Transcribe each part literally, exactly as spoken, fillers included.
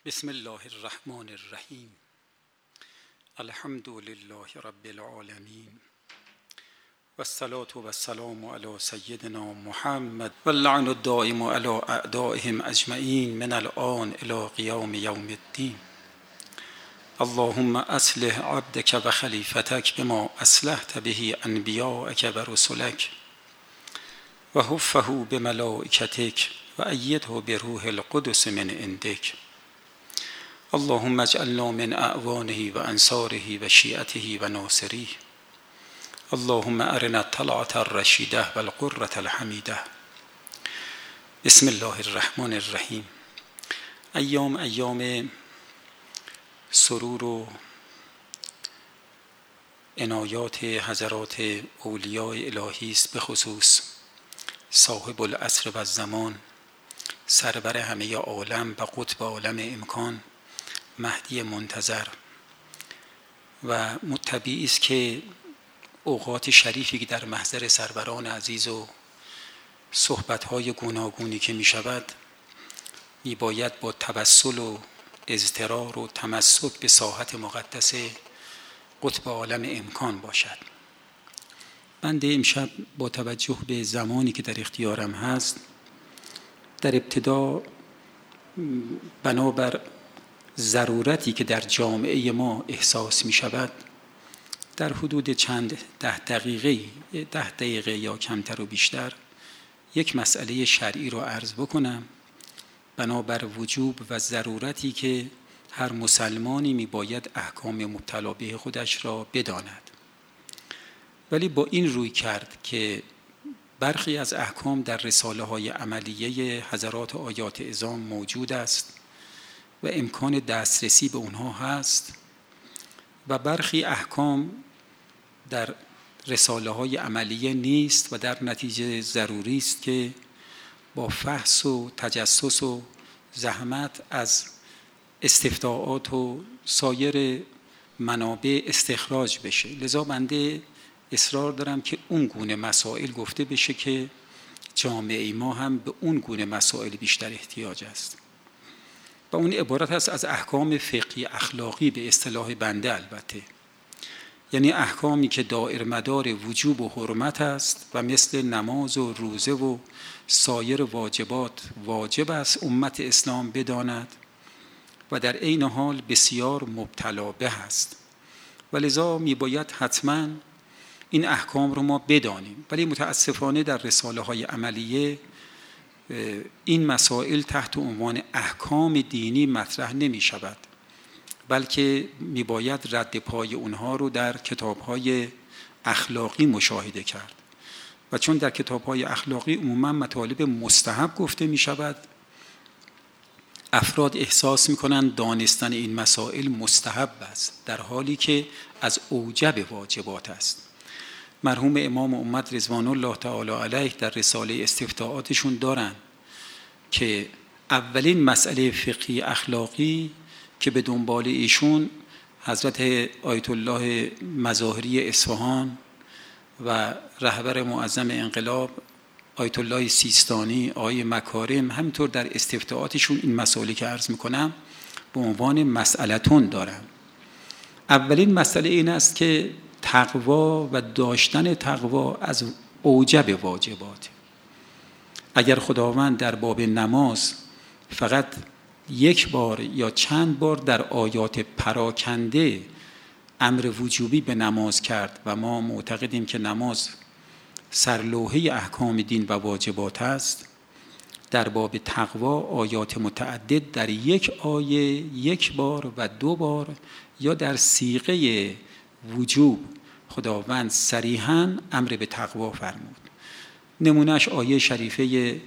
بسم الله الرحمن الرحیم. الحمد لله رب العالمین و الصلاة و السلام علی سیدنا محمد و اللعن الدائم علی اعدائهم اجمعین من الآن الی قیام یوم الدین. اللهم اصلح عبدک و خلیفتک بما اصلحت به انبیاءک و رسلک و حفه بملائکتک و ایده بروح القدس من عندک. اللهم اجعلنا من اعوانه و انصاره و شیعته و ناصریه. اللهم ارنا الطلعة الرشیده و القرة الحمیده. بسم الله الرحمن الرحیم. ایام ایام سرور و عنایات حضرات اولیاء الهی است، به خصوص صاحب العصر و الزمان، سرور همه عالم و قطب عالم امکان، مهدی منتظر. و طبیعی است که اوقات شریفی که در محضر سروران عزیز و صحبت‌های گوناگونی که می‌شود، می‌باید با توسل و اضطرار و تمسک به ساحت مقدس قطب عالم امکان باشد. بنده امشب با توجه به زمانی که در اختیارم هست، در ابتدا بنابر ضرورتی که در جامعه ما احساس می شود، در حدود چند ده دقیقه ده دقیقه یا کمتر و بیشتر یک مسئله شرعی رو عرض بکنم، بنابر وجوب و ضرورتی که هر مسلمانی می باید احکام مبتلا به خودش را بداند. ولی با این روی کرد که برخی از احکام در رساله های عملیه حضرات آیات اعظام موجود است و امکان دسترسی به اونها هست، و برخی احکام در رساله های عملیه نیست و در نتیجه ضروری است که با فحص و تجسس و زحمت از استفتاءات و سایر منابع استخراج بشه. لذا بنده اصرار دارم که اون گونه مسائل گفته بشه که جامعه ما هم به اون گونه مسائل بیشتر احتیاج است. و اون عبارت است از احکام فقهی اخلاقی به اصطلاح بنده، البته یعنی احکامی که دایر مدار وجوب و حرمت است و مثل نماز و روزه و سایر واجبات واجب است امت اسلام بداند و در عین حال بسیار مبتلا به است، و لذا می باید حتما این احکام رو ما بدانیم. ولی متاسفانه در رساله های عملیه این مسائل تحت عنوان احکام دینی مطرح نمی شود، بلکه می باید رد پای اونها رو در کتاب‌های اخلاقی مشاهده کرد. و چون در کتاب‌های اخلاقی عموما مطالب مستحب گفته می شود، افراد احساس می کنند دانستن این مسائل مستحب است، در حالی که از اوجب واجبات است. مرحوم امام امت رضوان الله تعالی علیه در رساله استفتاءاتشون دارن که اولین مسئله فقهی اخلاقی که به دنبال ایشون حضرت آیت الله مظاهری اصفهان و رهبر معظم انقلاب آیت الله سیستانی، آقای مکارم، همینطور در استفتاءاتشون این مسئله که عرض میکنم به عنوان مسئلتون دارن. اولین مسئله این است که تقوا و داشتن تقوا از اوجب واجبات. اگر خداوند در باب نماز فقط یک بار یا چند بار در آیات پراکنده امر وجوبی به نماز کرد و ما معتقدیم که نماز سرلوحه احکام دین و واجبات است، در باب تقوا آیات متعدد در یک آیه یک بار و دو بار یا در صیغه وجوب خداوند صریحاً امر به تقوا فرمود. نمونهش آیه شریفه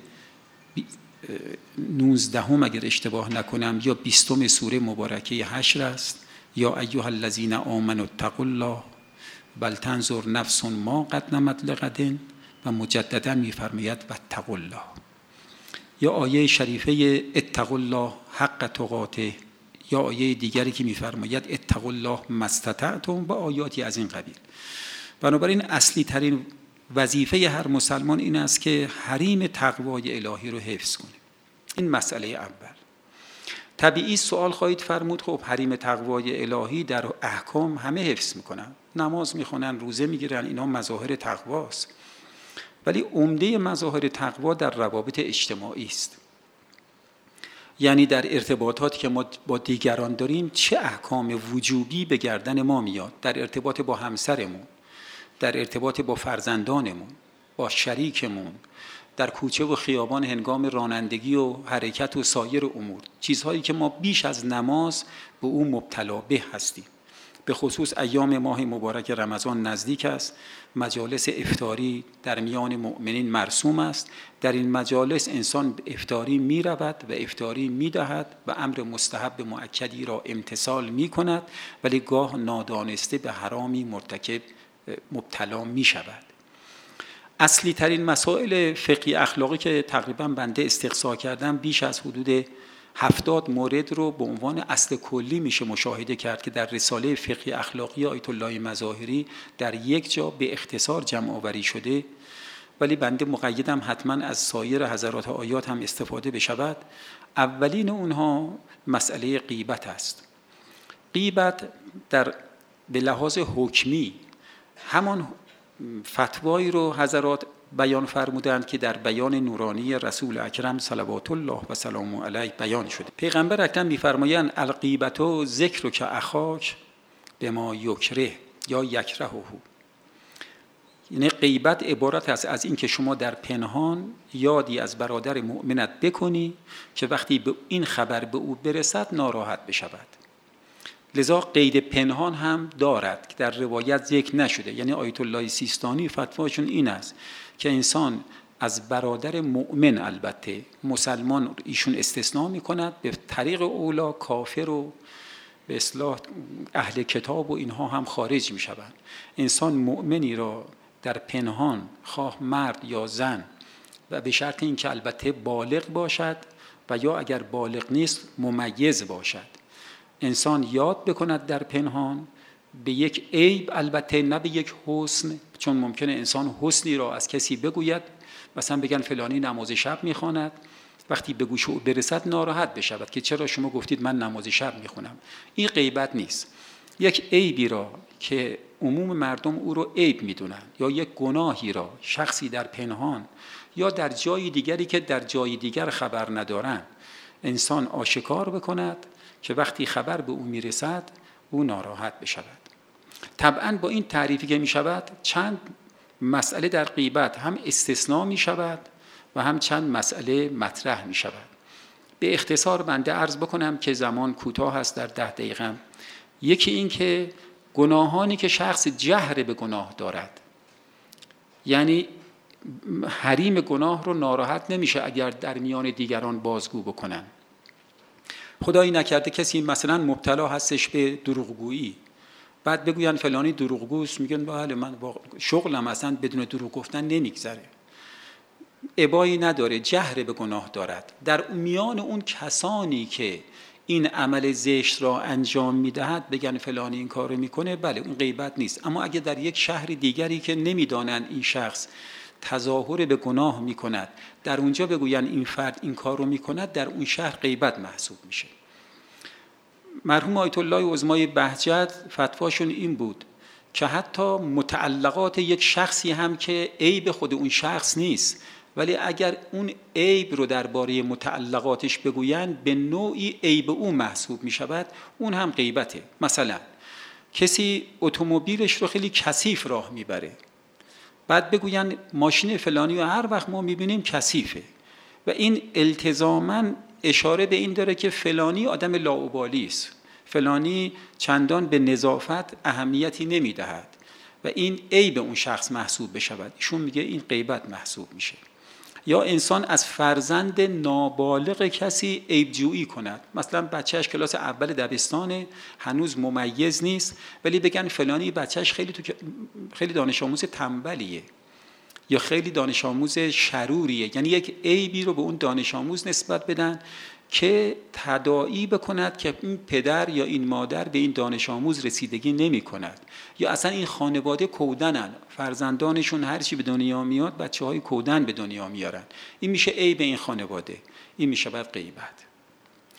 نوزدهم اگر اشتباه نکنم یا بیستم سوره مبارکه حشر است، یا ایها الذین آمنوا اتقوا الله ولتنظر نفس ما قدمت لغد، و مجددا می‌فرماید واتقوا الله. یا آیه شریفه اتقوا الله حق تقاته، یا آیه دیگری که می‌فرماید اتقوا الله ما استطعتم و آیاتی از این قبیل. بنابراین اصلی ترین وظیفه هر مسلمان این است که حریم تقوای الهی رو حفظ کنه. این مسئله اول. طبیعی سوال خواهید فرمود خب حریم تقوای الهی در احکام همه حفظ میکنن، نماز میخونن، روزه میگیرن، اینا مظاهر تقواست. ولی عمده مظاهر تقوا در روابط اجتماعی است. یعنی در ارتباطاتی که ما با دیگران داریم چه احکام وجوبی به گردن ما میاد، در ارتباط با همسرمون، در ارتباط با فرزندانمون، با شریکمون، در کوچه و خیابان هنگام رانندگی و حرکت و سایر امور، چیزهایی که ما بیش از نماز به اون مبتلا به هستیم. به خصوص ایام ماه مبارک رمضان نزدیک است، مجالس افطاری در میان مؤمنین مرسوم است. در این مجالس انسان به افطاری می رود و افطاری می دهد و امر مستحب مؤکدی را امتثال می کند، ولی گاه نادانسته به حرامی مرتکب مبتلا می شود. اصلی ترین مسائل فقهی اخلاقی که تقریبا بنده استقصا کردم بیش از حدود هفتاد مورد رو به عنوان اصل کلی میشه مشاهده کرد که در رساله فقهی اخلاقی آیت الله مظاهری در یک جا به اختصار جمع آوری شده، ولی بنده مقیدم حتما از سایر حضرات آیات هم استفاده بشود. اولین اونها مسئله غیبت است. غیبت در به لحاظ حکمی همان فتوایی رو حضرات بیان فرمودند که در بیان نورانی رسول اکرم صلوات الله و سلامه علیه بیان شده. پیغمبر اکرم می‌فرمایند الغیبة ذکر که اخاک بما یکره یا یکرهه. یعنی غیبت عبارت است از این که شما در پنهان یادی از برادر مؤمنت بکنی که وقتی به این خبر به او برسد ناراحت بشود. لذا قید پنهان هم دارد که در روایت ذکر نشده. یعنی آیت الله سیستانی فتواشون این است که انسان از برادر مؤمن، البته مسلمان ایشون استثناء میکند، به طریق اولا کافر و به اصطلاح اهل کتاب و اینها هم خارج میشوند. انسان مؤمنی را در پنهان، خواه مرد یا زن، و به شرط اینکه البته بالغ باشد و یا اگر بالغ نیست ممیز باشد، انسان یاد بکند در پنهان به یک عیب، البته نه به یک حسن، چون ممکنه انسان حسنی را از کسی بگوید، مثلا بگن فلانی نماز شب میخواند، وقتی به گوش او برسد ناراحت بشود که چرا شما گفتید من نماز شب میخونم. این غیبت نیست. یک عیبی را که عموم مردم او رو عیب میدونن، یا یک گناهی را شخصی در پنهان یا در جای دیگری که در جای دیگر خبر ندارن انسان آشکار بکند که وقتی خبر به او میرسد او ناراحت بشود. طبعا با این تعریفی که میشود چند مسئله در غیبت هم استثناء میشود و هم چند مسئله مطرح میشود. به اختصار بنده عرض بکنم که زمان کوتاه است، در ده دقیقه. یکی این که گناهانی که شخص جهر به گناه دارد، یعنی حریم گناه رو ناراحت نمیشه اگر در میان دیگران بازگو بکنن. خدایی نکرده کسی مثلا مبتلا هستش به دروغگویی، بعد بگوین فلانی دروغگوست، میگن بله من شغلم اصلا بدون دروغ گفتن نمیگذره. ابایی نداره، جهر به گناه دارد. در میان اون کسانی که این عمل زشت را انجام میدهد بگن فلانی این کار رو میکنه، بله اون غیبت نیست. اما اگه در یک شهر دیگری که نمیدانن این شخص تظاهر به گناه میکند، در اونجا بگوین این فرد این کار رو میکند، در اون شهر غیبت محسوب میشه. مرحوم آیت الله عظمای بهجت فتواشون این بود که حتی متعلقات یک شخصی هم که عیب خود اون شخص نیست، ولی اگر اون عیب رو درباره متعلقاتش بگویند به نوعی عیب او محسوب می شود، اون هم غیبته. مثلا کسی اتومبیلش رو خیلی کثیف راه میبره، بعد بگوین ماشین فلانی و هر وقت ما میبینیم کثیفه، و این التزاماً اشاره به این داره که فلانی آدم لاابالی است، فلانی چندان به نظافت اهمیتی نمیدهد و این عیب اون شخص محسوب بشود. ایشون میگه این غیبت محسوب میشه. یا انسان از فرزند نابالغ کسی عیبجویی کند، مثلا بچهش کلاس اول دبستانه، هنوز ممیز نیست، ولی بگن فلانی بچهش خیلی تو خیلی دانش آموز تنبلیه یا خیلی دانش آموز شروریه، یعنی یک عیبی رو به اون دانش آموز نسبت بدن که تداعی بکند که این پدر یا این مادر به این دانش آموز رسیدگی نمی کند، یا اصلا این خانواده کودنن، فرزندانشون هر چی به دنیا میاد بچه های کودن به دنیا میارن، این میشه عیب این خانواده، این میشه بعد غیبت.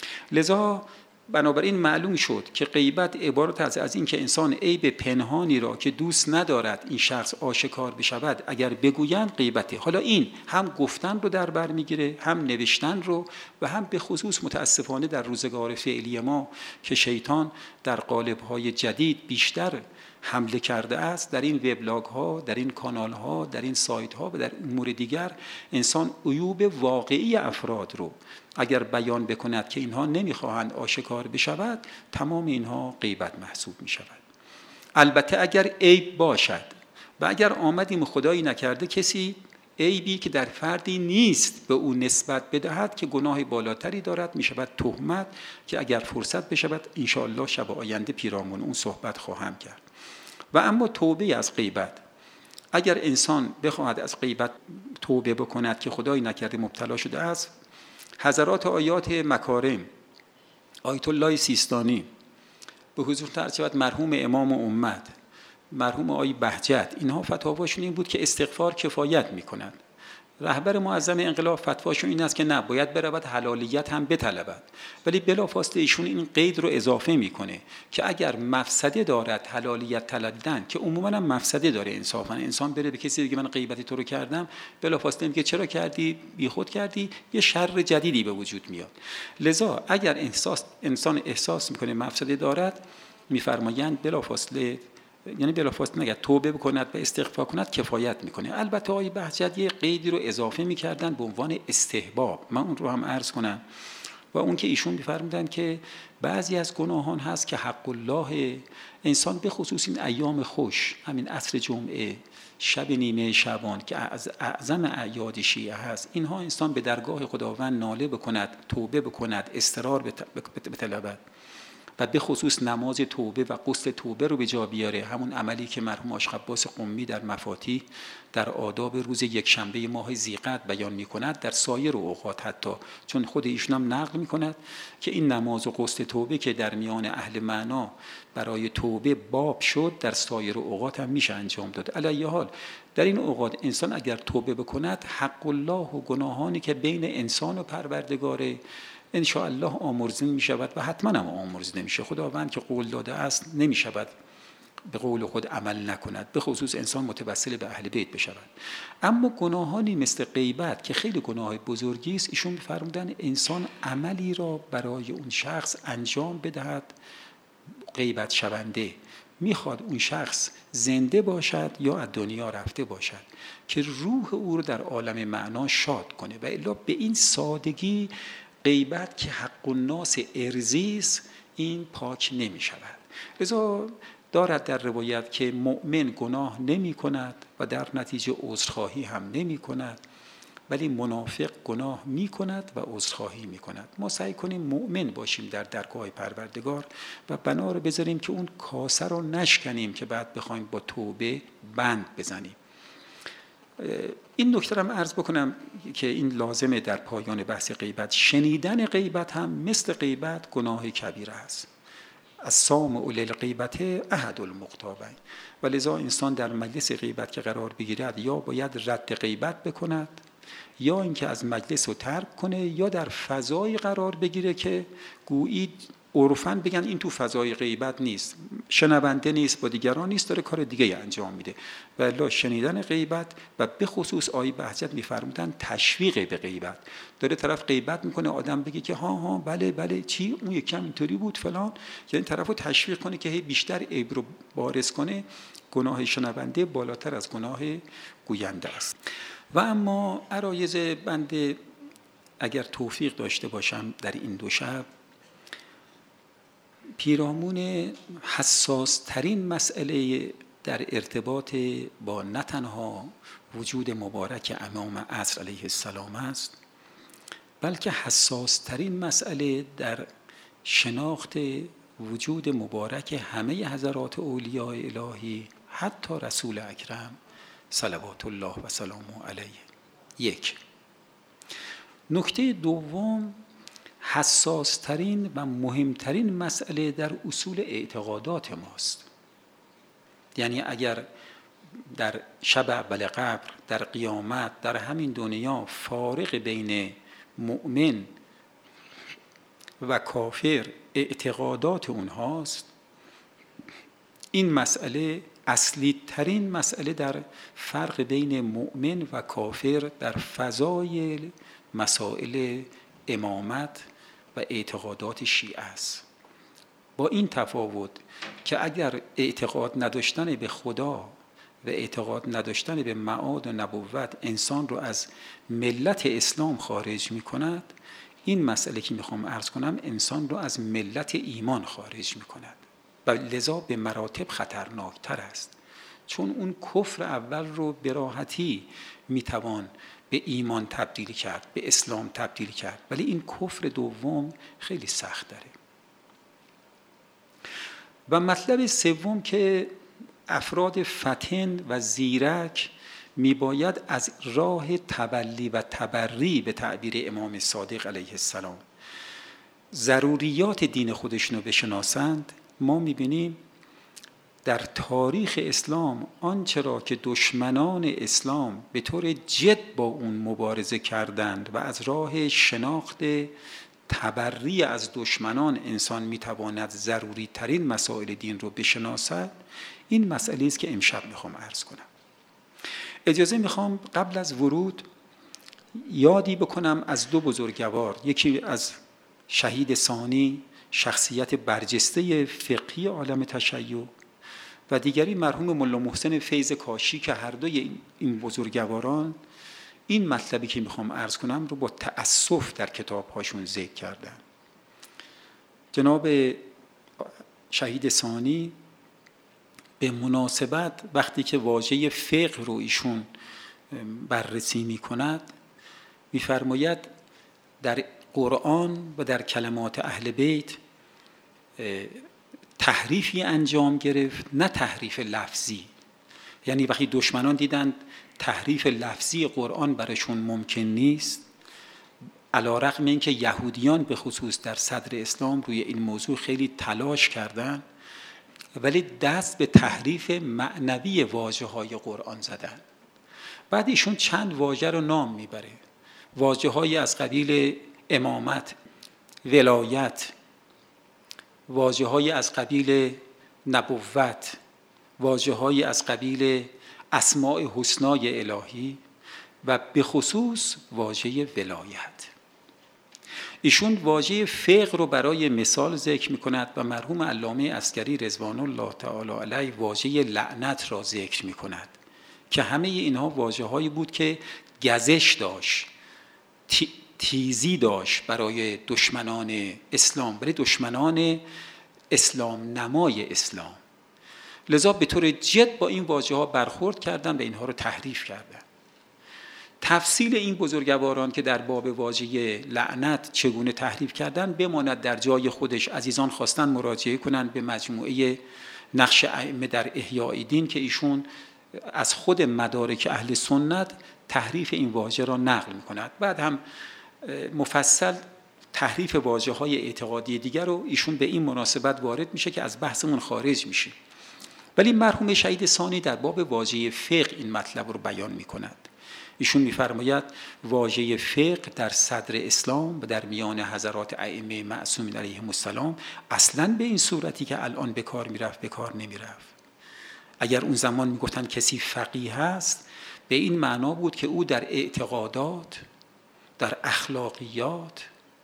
لذا بنابراین معلوم شد که غیبت عبارت است از این که انسان عیب پنهانی را که دوست ندارد این شخص آشکار بشود اگر بگویند غیبته. حالا این هم گفتن رو در بر میگیره، هم نوشتن رو، و هم به خصوص متاسفانه در روزگار فعلی ما که شیطان در قالب‌های جدید بیشتر حمله کرده است، در این وبلاگ ها، در این کانال ها، در این سایت ها و در امور دیگر انسان عیوب واقعی افراد رو اگر بیان بکند که اینها نمیخواهند آشکار بشود، تمام اینها غیبت محسوب می شود. البته اگر عیب باشد و اگر آمدیم خدایی نکرده کسی عیبی که در فردی نیست به او نسبت بدهد که گناه بالاتری دارد، می شود تهمت، که اگر فرصت بشود انشاءالله شب آینده پیرامون اون صحبت خواهم کرد. و اما توبه از غیبت، اگر انسان بخواهد از غیبت توبه بکند که خدایی نکرده مبتلا شده است، حضرات آیات مکارم، آیت الله سیستانی، به حضور ترجمت مرحوم امام امت، مرحوم آقای بهجت، اینها فتاواشون این بود که استغفار کفایت میکند. رهبر معظم انقلاب فتواشون این است که نه، باید برود حلالیت هم بطلبد، ولی بلافاصله ایشون این قید رو اضافه میکنه که اگر مفسده دارد حلالیت طلبیدن، که عموما هم مفسده داره انصافا، انسان بره به کسی بگه من غیبت تو رو کردم، بلافاصله میگه چرا کردی؟ بیخود کردی، یه شر جدیدی به وجود میاد. لذا اگر احساس انسان احساس میکنه مفسده دارد، میفرمایند بلافاصله، یعنی بلافاصله نگه توبه بکند و استغفار کند، کفایت میکنه. البته آقای بهجت یه قیدی رو اضافه میکردن به عنوان استحباب، من اون رو هم عرض کنم، و اون که ایشون میفرمودن که بعضی از گناهان هست که حق الله انسان، به خصوص این ایام خوش، همین عصر جمعه، شب نیمه شعبان که از اعظم اعیاد شیعه هست، اینها انسان به درگاه خداوند ناله بکند، توبه بکند، استرار بطلبد و به خصوص نماز توبه و غسل توبه رو به جا بیاره، همون عملی که مرحوم آشق عباس قمی در مفاتیح در آداب روز یک شنبه ماه ذیقعد بیان می‌کند، در سایر اوقات حتی، چون خود ایشون هم نقل می‌کند که این نماز و غسل توبه که در میان اهل معنا برای توبه باب شد، در سایر اوقات هم میشه انجام داد. علی حال در این اوقات انسان اگر توبه بکند، حق الله و گناهانی که بین انسان و پروردگاره ان شاء الله آمرزیده می شود و حتما هم آمرزیده میشه. خداوند که قول داده است نمی شود به قول خود عمل نکند، به خصوص انسان متوسل به اهل بیت بشود. اما گناهانی مثل غیبت که خیلی گناه بزرگی است، ایشون می‌فرمودن انسان عملی را برای اون شخص انجام بدهد، غیبت شونده، میخواد اون شخص زنده باشد یا از دنیا رفته باشد، که روح او رو در عالم معنا شاد کنه. و الا به این سادگی غیبت که حق الناس ارضی است، این پاک نمی شود. لذا دارد در روایت که مؤمن گناه نمی کند و در نتیجه عذرخواهی هم نمی کند، ولی منافق گناه می کند و عذرخواهی می کند. ما سعی کنیم مؤمن باشیم در درگاه پروردگار و بنا رو بذاریم که اون کاسه رو نشکنیم که بعد بخوایم با توبه بند بزنیم. این نکته هم عرض بکنم که این لازمه در پایان بحث غیبت. شنیدن غیبت هم مثل غیبت گناه کبیره است. السامع للغیبت احد المغتابین. و لذا انسان در مجلس غیبت که قرار بگیرد، یا باید رد غیبت بکند، یا اینکه از مجلس رو ترک کنه، یا در فضای قرار بگیره که گویی عرفاً بگن این تو فضای غیبت نیست، شنونده نیست، با دیگران نیست، داره کار دیگه انجام میده. و الا شنیدن غیبت و به خصوص آیه بهجت میفرمودن تشویق به غیبت، داره طرف غیبت میکنه، آدم بگه که ها ها بله بله چی اون یکم اینطوری بود فلان، یعنی طرفو تشویق کنه که هی بیشتر عیب رو بارز کنه. گناه شنونده بالاتر از گناه گوینده است. و اما عرایض بنده اگر توفیق داشته باشم در این دو شب، پیرامون حساس ترین مسئله در ارتباط با نه تنها وجود مبارک امام عصر علیه السلام است، بلکه حساس ترین مسئله در شناخت وجود مبارک همه حضرات اولیاء الهی، حتی رسول اکرم صلوات الله و سلامه علیه. یک. نکته دوم، حساس ترین و مهمترین مسئله در اصول اعتقادات ماست. یعنی اگر در شب اول قبر، در قیامت، در همین دنیا فارق بین مؤمن و کافر اعتقادات اونهاست، این مسئله اصلی ترین مسئله در فرق بین مؤمن و کافر در فضای مسائل امامت و اعتقادات شیعه است. با این تفاوت که اگر اعتقاد نداشتن به خدا و اعتقاد نداشتن به معاد و نبوت انسان رو از ملت اسلام خارج می کند، این مسئله که میخوام عرض کنم انسان رو از ملت ایمان خارج می کند و لذا به مراتب خطرناکتر است، چون اون کفر اول رو به راحتی میتوان به ایمان تبدیل کرد، به اسلام تبدیل کرد، ولی این کفر دوم خیلی سخت داره. و مطلب سوم که افراد فطن و زیرک میباید از راه تبلی و تبری به تعبیر امام صادق علیه السلام ضروریات دین خودشونو بشناسند. ما میبینیم در تاریخ اسلام آنچه را که دشمنان اسلام به طور جد با اون مبارزه کردند و از راه شناخت تبری از دشمنان انسان میتواند ضروری ترین مسائل دین رو بشناسد، این مسئله است که امشب میخوام عرض کنم. اجازه میخوام قبل از ورود یادی بکنم از دو بزرگوار، یکی از شهید ثانی، شخصیت برجسته فقهی عالم تشیع، و دیگری مرحوم ملا محسن فیض کاشی که هر دوی این بزرگواران این مطلبی که میخوام عرض کنم رو با تأسف در کتابهاشون ذکر کردن. جناب شهید ثانی به مناسبت وقتی که واژه فقه رو ایشون بررسی میکند میفرماید در قرآن و در کلمات اهل بیت تحریفی انجام گرفت، نه تحریف لفظی. یعنی وقتی دشمنان دیدند تحریف لفظی قرآن برشون ممکن نیست، علی رغم اینکه یهودیان به خصوص در صدر اسلام روی این موضوع خیلی تلاش کردند، ولی دست به تحریف معنوی واژه های قرآن زدن. بعد ایشون چند واژه رو نام میبره، واژه های از قبیل امامت، ولایت، واژه های از قبیل نبوت، واژه های از قبیل اسماء حسنای الهی و به خصوص واژه ولایت. ایشون واژه فقه رو برای مثال ذکر می‌کند و مرحوم علامه عسگری رضوان الله تعالی علیه واژه لعنت را ذکر می‌کند که همه اینها واژه‌هایی بود که گزش داشت، تیزی داشت برای دشمنان اسلام، برای دشمنان اسلام نمای اسلام. لذا به طور جد با این واژه‌ها برخورد کردن و اینها رو تحریف کردن. تفصیل این بزرگواران که در باب واژه لعنت چگونه تحریف کردن بماند در جای خودش. عزیزان خواستن مراجعه کنند به مجموعه نقش ائمه در احیاء دین که ایشون از خود مدارک اهل سنت تحریف این واژه را نقل می‌کند. بعد هم مفصل تحریف واژه‌های اعتقادی دیگر رو ایشون به این مناسبت وارد میشه که از بحثمون خارج میشه. ولی مرحوم شهید ثانی در باب واژه فقه این مطلب رو بیان می‌کند. ایشون می‌فرماید واژه فقه در صدر اسلام و در میان حضرات ائمه معصومین علیهم السلام اصلاً به این صورتی که الان به کار میرفت به کار نمیرفت. اگر اون زمان میگفتن کسی فقیه هست، به این معنا بود که او در اعتقادات، در اخلاقیات،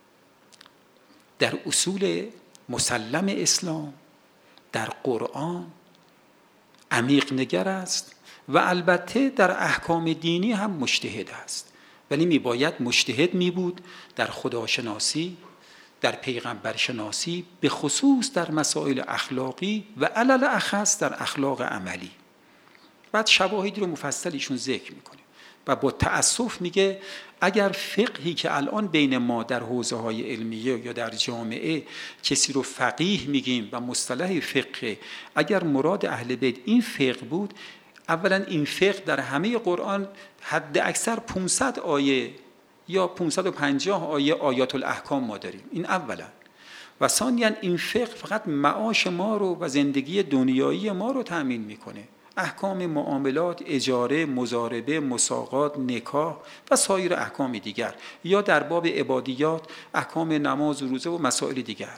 در اصول مسلم اسلام، در قرآن عمیق نگر است و البته در احکام دینی هم مجتهد است. ولی میباید مجتهد می بود در خداشناسی، در پیغمبر شناسی، به خصوص در مسائل اخلاقی و علل اخص در اخلاق عملی. بعد شواهدی رو مفصل ایشون ذکر میکنه و با تأسف میگه اگر فقهی که الان بین ما در حوزه های علمیه یا در جامعه کسی رو فقیه میگیم و مصطلح فقه، اگر مراد اهل بیت این فقه بود، اولا این فقه در همه قرآن حد اکثر پانصد آیه یا پانصد و پنجاه آیه آیات الاحکام ما داریم. این اولا. و ثانیاً این فقه فقط معاش ما رو و زندگی دنیایی ما رو تأمین میکنه. احکام معاملات، اجاره، مضاربه، مساقات، نکاح و سایر احکام دیگر، یا در باب عبادیات احکام نماز و روزه و مسائل دیگر.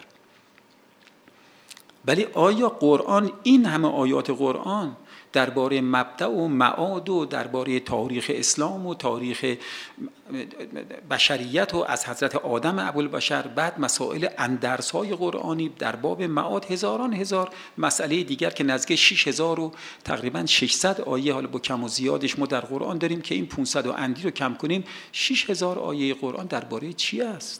ولی آیا قرآن، این همه آیات قرآن درباره مبدأ و معاد و درباره تاریخ اسلام و تاریخ بشریت و از حضرت آدم ابوالبشر، بعد مسائل اندرس‌های قرآنی در باب معاد، هزاران هزار مسئله دیگر که نزدیک شش هزار و تقریباً ششصد آیه، حالا با کم و زیادش ما در قرآن داریم که این پانصد و اندی رو کم کنیم، شش هزار آیه قرآن درباره چی است؟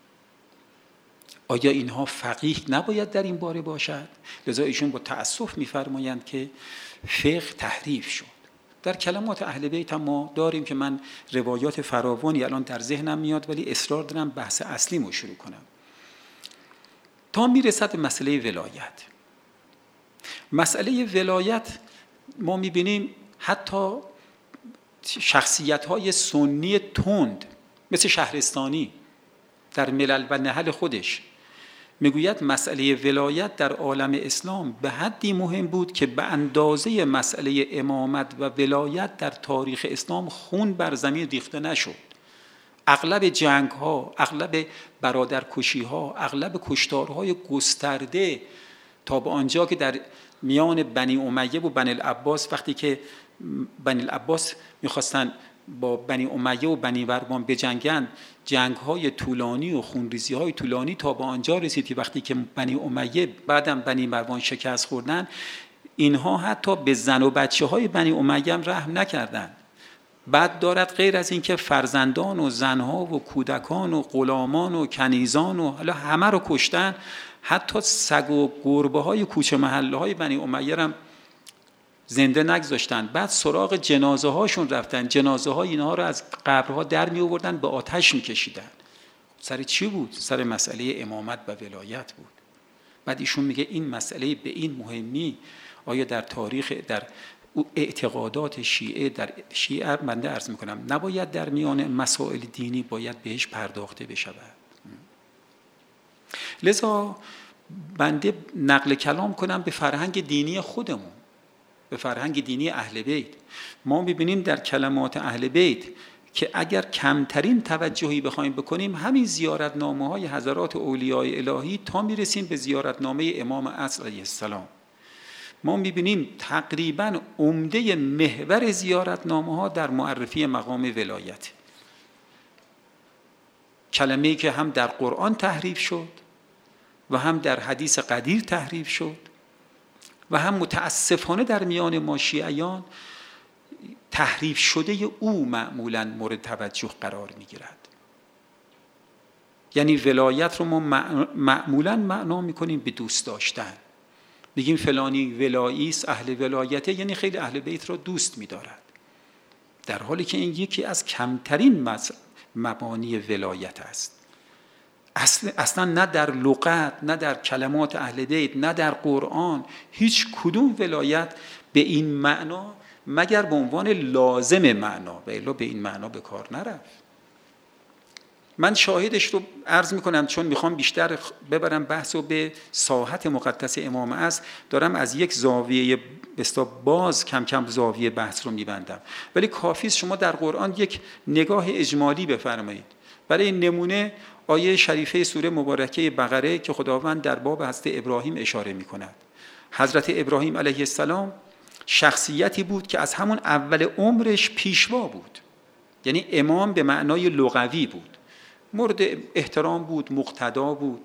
آیا اینها فقیه نباید در این باره باشد؟ لذا ایشون با تأسف می‌فرمایند که فقه تحریف شد. در کلمات اهل بیت هم ما داریم که من روایات فراوانی الان در ذهنم میاد، ولی اصرار دارم بحث اصلی رو شروع کنم. تا میرسد به مسئله ولایت. مسئله ولایت ما میبینیم حتی شخصیت‌های سنی تند مثل شهرستانی در ملل و نحل خودش میگوید مسئله ولایت در عالم اسلام به حدی مهم بود که به اندازه مسئله امامت و ولایت در تاریخ اسلام خون بر زمین ریخته نشد. اغلب جنگ ها، اغلب برادرکشی ها، اغلب کشتارهای گسترده تا به آنجا که در میان بنی امیه و بنی العباس، وقتی که بنی العباس میخواستن با بنی امیه و بنی مروان بجنگند، جنگ‌های طولانی و خونریزی‌های طولانی تا به آنجا رسید که وقتی که بنی امیه بعدم بنی مروان شکست خوردن، اینها حتی به زن و بچه‌های بنی امیه هم رحم نکردند. بعد دارد غیر از این که فرزندان و زنها و کودکان و غلامان و کنیزان و حالا همه رو کشتن، حتی سگ و گربه‌های کوچه محله‌های بنی امیه هم زنده نگذاشتن. بعد سراغ جنازه هاشون رفتن، جنازه های اینها رو از قبرها در می آوردن، به آتش می کشیدن. سر چی بود؟ سر مسئله امامت و ولایت بود. بعد ایشون میگه این مسئله به این مهمی، آیا در تاریخ، در اعتقادات شیعه، در شیعه بنده عرض میکنم نباید در میان مسائل دینی باید بهش پرداخته بشود. لذا بنده نقل کلام کنم به فرهنگ دینی خودمون، به فرهنگ دینی اهل بیت. ما می‌بینیم در کلمات اهل بیت که اگر کمترین توجهی بخوایم بکنیم، همین زیارتنامه‌های حضرات اولیاء الهی تا میرسیم به زیارتنامه امام عصر علیه السلام، ما می‌بینیم تقریباً عمده محور زیارتنامه‌ها در معرفی مقام ولایت، کلمه‌ای که هم در قرآن تحریف شد و هم در حدیث قدیر تحریف شد و هم متاسفانه در میان ما شیعیان تحریف شده او معمولاً مورد توجه قرار می‌گیرد. یعنی ولایت رو ما معمولاً معنا می‌کنیم به دوست داشتن، میگیم فلانی ولایی است، اهل ولایته، یعنی خیلی اهل بیت را دوست می‌دارد، در حالی که این یکی از کمترین مبانی ولایت است. اصلا, اصلا نه در لغت، نه در کلمات اهل بیت، نه در قرآن هیچ کدوم ولایت به این معنا مگر به عنوان لازم معنا و الا به این معنا به کار نرفت. من شاهدش رو عرض میکنم چون میخوام بیشتر ببرم بحث رو به ساحت مقدس امام عصر، دارم از یک زاویه بستا باز کم کم زاویه بحث رو میبندم، ولی کافی است شما در قرآن یک نگاه اجمالی بفرمایید. برای نمونه آیه شریفه سوره مبارکه بقره که خداوند در باب حضرت ابراهیم اشاره می کند. حضرت ابراهیم علیه السلام شخصیتی بود که از همون اول عمرش پیشوا بود، یعنی امام به معنای لغوی بود، مورد احترام بود، مقتدا بود.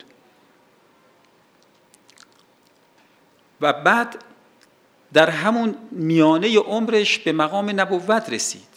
و بعد در همون میانه عمرش به مقام نبوت رسید.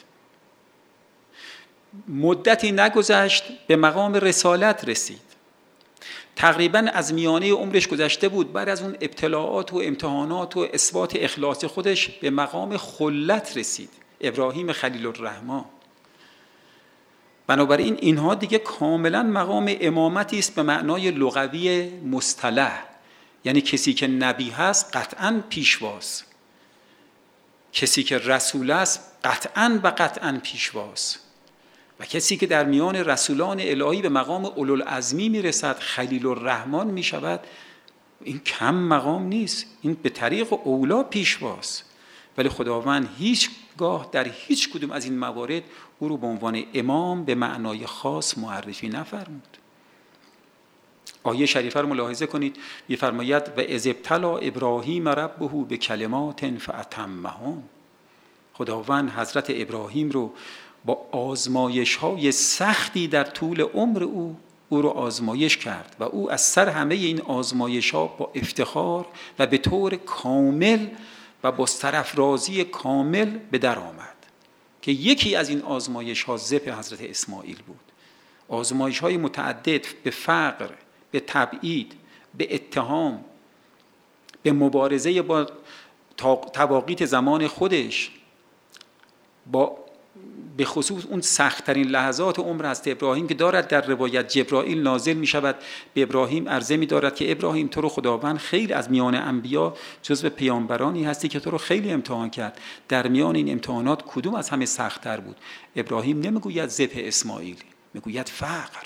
مدتی نگذشت به مقام رسالت رسید. تقریباً از میانه عمرش گذشته بود، بعد از اون ابتلاعات و امتحانات و اثبات اخلاص خودش به مقام خلت رسید، ابراهیم خلیل الرحمن. بنابراین اینها دیگه کاملاً مقام امامتی است به معنای لغوی مصطلح، یعنی کسی که نبی هست قطعاً پیشواست، کسی که رسول است قطعاً و قطعاً پیشواست، و کسی که در میان رسولان الهی به مقام اولوالعزمی میرسد، خلیل الرحمن میشود، این کم مقام نیست، این به طریق اولا پیشواست. ولی خداوند هیچگاه در هیچ کدوم از این موارد او رو به عنوان امام به معنای خاص معرفی نفرمود. آیه شریفه رو ملاحظه کنید، می‌فرماید و اذ ابتلی ابراهیم ربه به کلمات فاتمهن. خداوند حضرت ابراهیم رو با آزمایش‌های سختی در طول عمر او او رو آزمایش کرد و او از سر همه این آزمایش‌ها با افتخار و به طور کامل و با سرافرازی کامل به در آمد که یکی از این آزمایش‌ها ذبح حضرت اسماعیل بود. آزمایش‌های متعدد به فقر، به تبعید، به اتهام، به مبارزه با تواقیت زمان خودش، با به خصوص اون سخت‌ترین لحظات عمر حضرت ابراهیم که دارد در روایت جبرائیل نازل می شود به ابراهیم عرضه می دارد که ابراهیم تو رو خداوند خیلی از میان انبیا جزو پیامبرانی هستی که تو رو خیلی امتحان کرد، در میان این امتحانات کدوم از همه سخت‌تر بود؟ ابراهیم نمیگوید ذبح اسماعیل، میگوید فقر،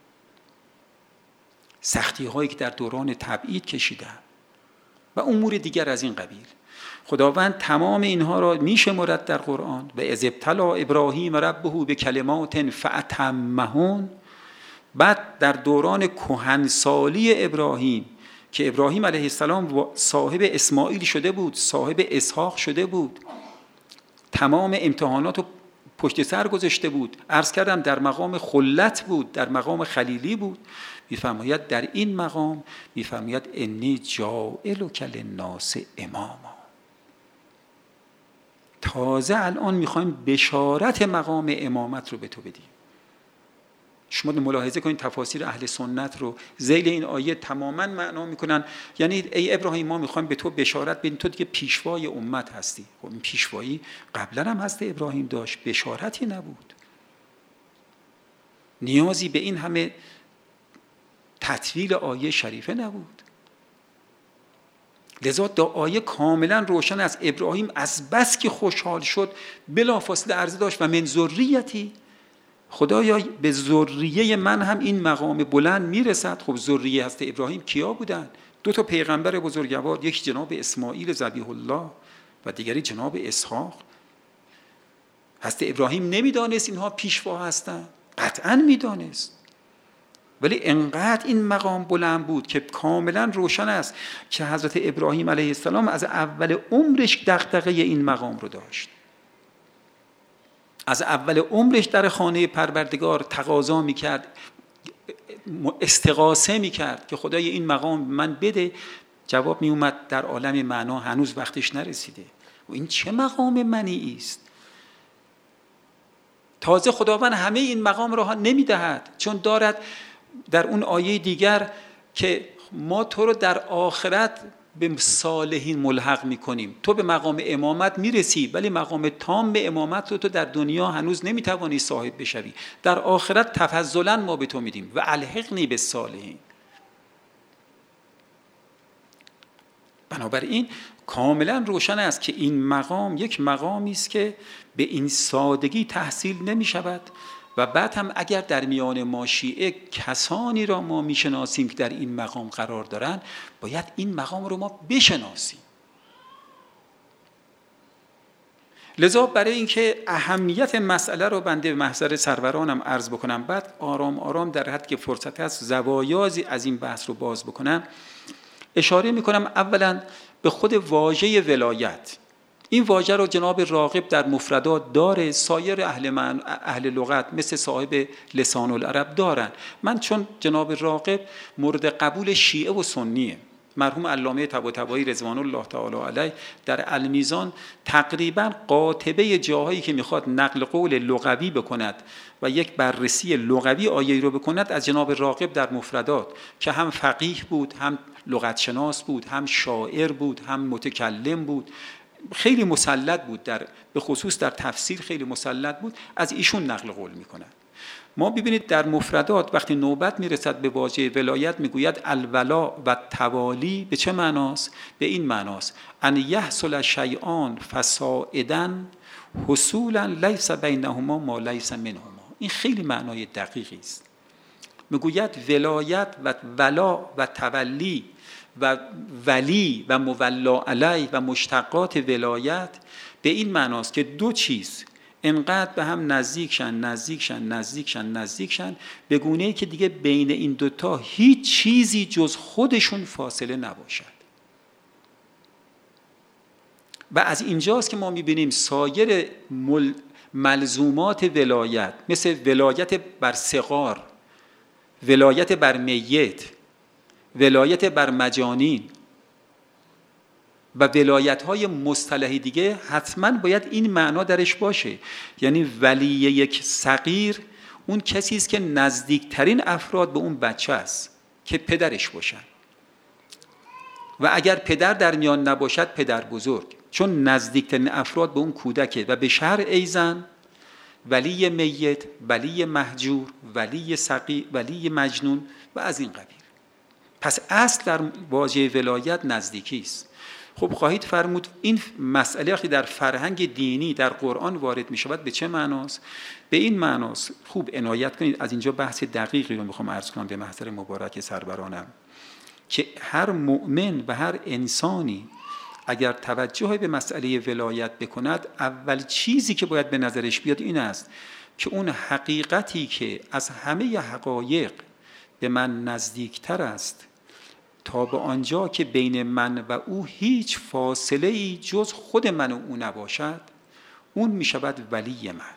سختی هایی که در دوران تبعید کشیدن و امور دیگر از این قبیل. خداوند تمام اینها را میشمرد در قرآن و اذ ابتلی ابراهیم ربه به کلمات فاتمهن. بعد در دوران کهنسالی ابراهیم که ابراهیم علیه السلام صاحب اسماعیل شده بود، صاحب اسحاق شده بود، تمام امتحانات رو پشت سر گذاشته بود، عرض کردم در مقام خلت بود، در مقام خلیلی بود، میفرماید در این مقام میفرماید انی جاعلک للناس اماما. تازه الان میخوایم بشارت مقام امامت رو به تو بدیم. شما ملاحظه کنید تفاسیر اهل سنت رو ذیل این آیه تماما معنا میکنن، یعنی ای ابراهیم ما میخوایم به تو بشارت بدیم، تو دیگه پیشوای امت هستی. خب این پیشوایی قبلا هم هست ابراهیم داشت، بشارتی نبود، نیازی به این همه تطویل آیه شریفه نبود. لذا دا آیه کاملا روشن است. ابراهیم از بس که خوشحال شد بلافاصله عرضه داشت و من ذریتی، خدایا به ذریه من هم این مقام بلند میرسد. خب ذریه هست ابراهیم کیا بودن؟ دو تا پیغمبر بزرگوار، یکی جناب اسماعیل ذبیح الله و دیگری جناب اسحاق. هست ابراهیم نمیدانست اینها پیشوا هستند؟ قطعا میدانست، ولی انقدر این مقام بلند بود که کاملا روشن است که حضرت ابراهیم علیه السلام از اول عمرش دغدغه این مقام رو داشت. از اول عمرش در خانه پروردگار تقاضا میکرد، استغاثه میکرد که خدای این مقام من بده. جواب میومد در عالم معنا هنوز وقتش نرسیده. و این چه مقام منی است؟ تازه خداوند همه این مقام را نمیدهد، چون دارد در اون آیه دیگر که ما تو رو در آخرت به صالحین ملحق میکنیم. تو به مقام امامت میرسی ولی مقام تام به امامت رو تو در دنیا هنوز نمیتوانی صاحب بشوی، در آخرت تفضلا ما به تو میدیم و الحقنی بالصالحین. بنابراین کاملا روشن است که این مقام یک مقامی است که به این سادگی تحصیل نمی شود. و بعد هم اگر در میان ما شیعه کسانی را ما میشناسیم که در این مقام قرار دارن، باید این مقام رو ما بشناسیم. لذا برای اینکه اهمیت مسئله رو بنده به محضر سرورانم عرض بکنم، بعد آرام آرام در حد که فرصت هست زوایای از این بحث رو باز بکنم، اشاره میکنم اولا به خود واژه ولایت. این واژه رو جناب راغب در مفردات داره، سایر اهل من اهل لغت مثل صاحب لسان العرب دارن. من چون جناب راغب مورد قبول شیعه و سنیه، مرحوم علامه طباطبایی رضوان الله تعالی علیه در المیزان تقریبا قاطبه جاهایی که میخواد نقل قول لغوی بکند و یک بررسی لغوی آیه رو بکند از جناب راغب در مفردات، که هم فقیه بود، هم لغت شناس بود، هم شاعر بود، هم متکلم بود، خیلی مسلط بود، در به خصوص در تفسیر خیلی مسلط بود، از ایشون نقل قول میکنند. ما ببینید در مفردات وقتی نوبت میرسد به واژه ولایت میگوید الولا و توالی به چه معناست؟ به این معناست ان یحصل شیئان فصاعدا حصولا لیس بینهما ما لیس منهما. این خیلی معنای دقیقی است. میگوید ولایت و ولا و تولی و ولی و مولا علی و مشتقات ولایت به این معناست که دو چیز انقدر به هم نزدیکشن نزدیکشن نزدیکشن نزدیکشن به گونه‌ای که دیگه بین این دوتا هیچ چیزی جز خودشون فاصله نباشد. و از اینجاست که ما میبینیم سایر مل... ملزومات ولایت مثل ولایت بر صغار، ولایت بر میت، ولایت بر مجانین و ولایت‌های مصطلحی دیگه حتما باید این معنا درش باشه. یعنی ولی یک صغیر اون کسی است که نزدیکترین افراد به اون بچه است که پدرش باشن، و اگر پدر در میان نباشد پدر بزرگ، چون نزدیکترین افراد به اون کودکه. و به شهر ایزن ولی میت، ولی مهجور، ولی صغیر، ولی مجنون و از این قبیل. پس اصل در واژه ولایت نزدیکی است. خب خواهید فرمود این مسئله وقتی در فرهنگ دینی در قرآن وارد می شود به چه معناست؟ به این معناست. خوب عنایت کنید، از اینجا بحث دقیقی رو میخوام عرض کنم به محضر مبارک سرورانم، که هر مؤمن و هر انسانی اگر توجه به مسئله ولایت بکند، اول چیزی که باید به نظرش بیاد این است که اون حقیقتی که از همه حقایق به من نزدیکتر است تا به آنجا که بین من و او هیچ فاصله ای جز خود من و او نباشد، اون می شود ولی من.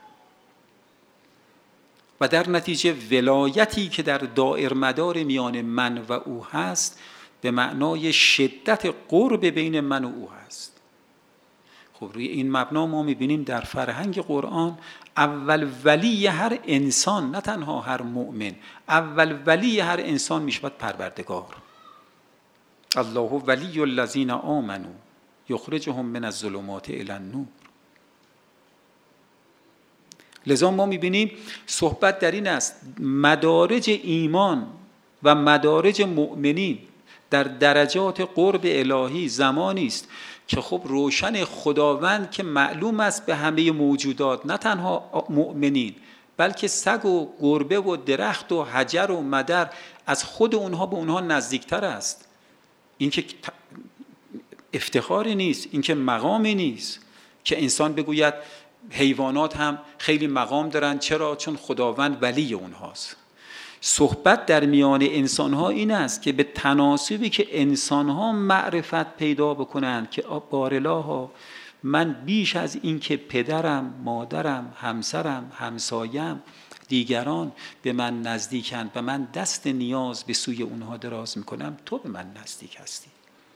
و در نتیجه ولایتی که در دائر مدار میان من و او هست به معنای شدت قرب بین من و او هست. خب روی این مبنا ما میبینیم در فرهنگ قرآن اول ولی هر انسان، نه تنها هر مؤمن، اول ولی هر انسان میشود پروردگار. الله ولی الذین آمنوا یخرجهم من الظلمات الی النور. لذا ما میبینیم صحبت در این است مدارج ایمان و مدارج مؤمنین در درجات قرب الهی زمانی است که خب روشن خداوند که معلوم است به همه موجودات، نه تنها مؤمنین بلکه سگ و گربه و درخت و حجر و مدر، از خود اونها به اونها نزدیکتر است. این که افتخاری نیست، این که مقامی نیست که انسان بگوید حیوانات هم خیلی مقام دارن. چرا؟ چون خداوند ولی اونهاست. صحبت در میان انسانها این است که به تناسبی که انسانها معرفت پیدا بکنند که بارلاها من بیش از این که پدرم، مادرم، همسرم، همسایم، دیگران به من نزدیکند و من دست نیاز به سوی اونها دراز میکنم، تو به من نزدیک هستی.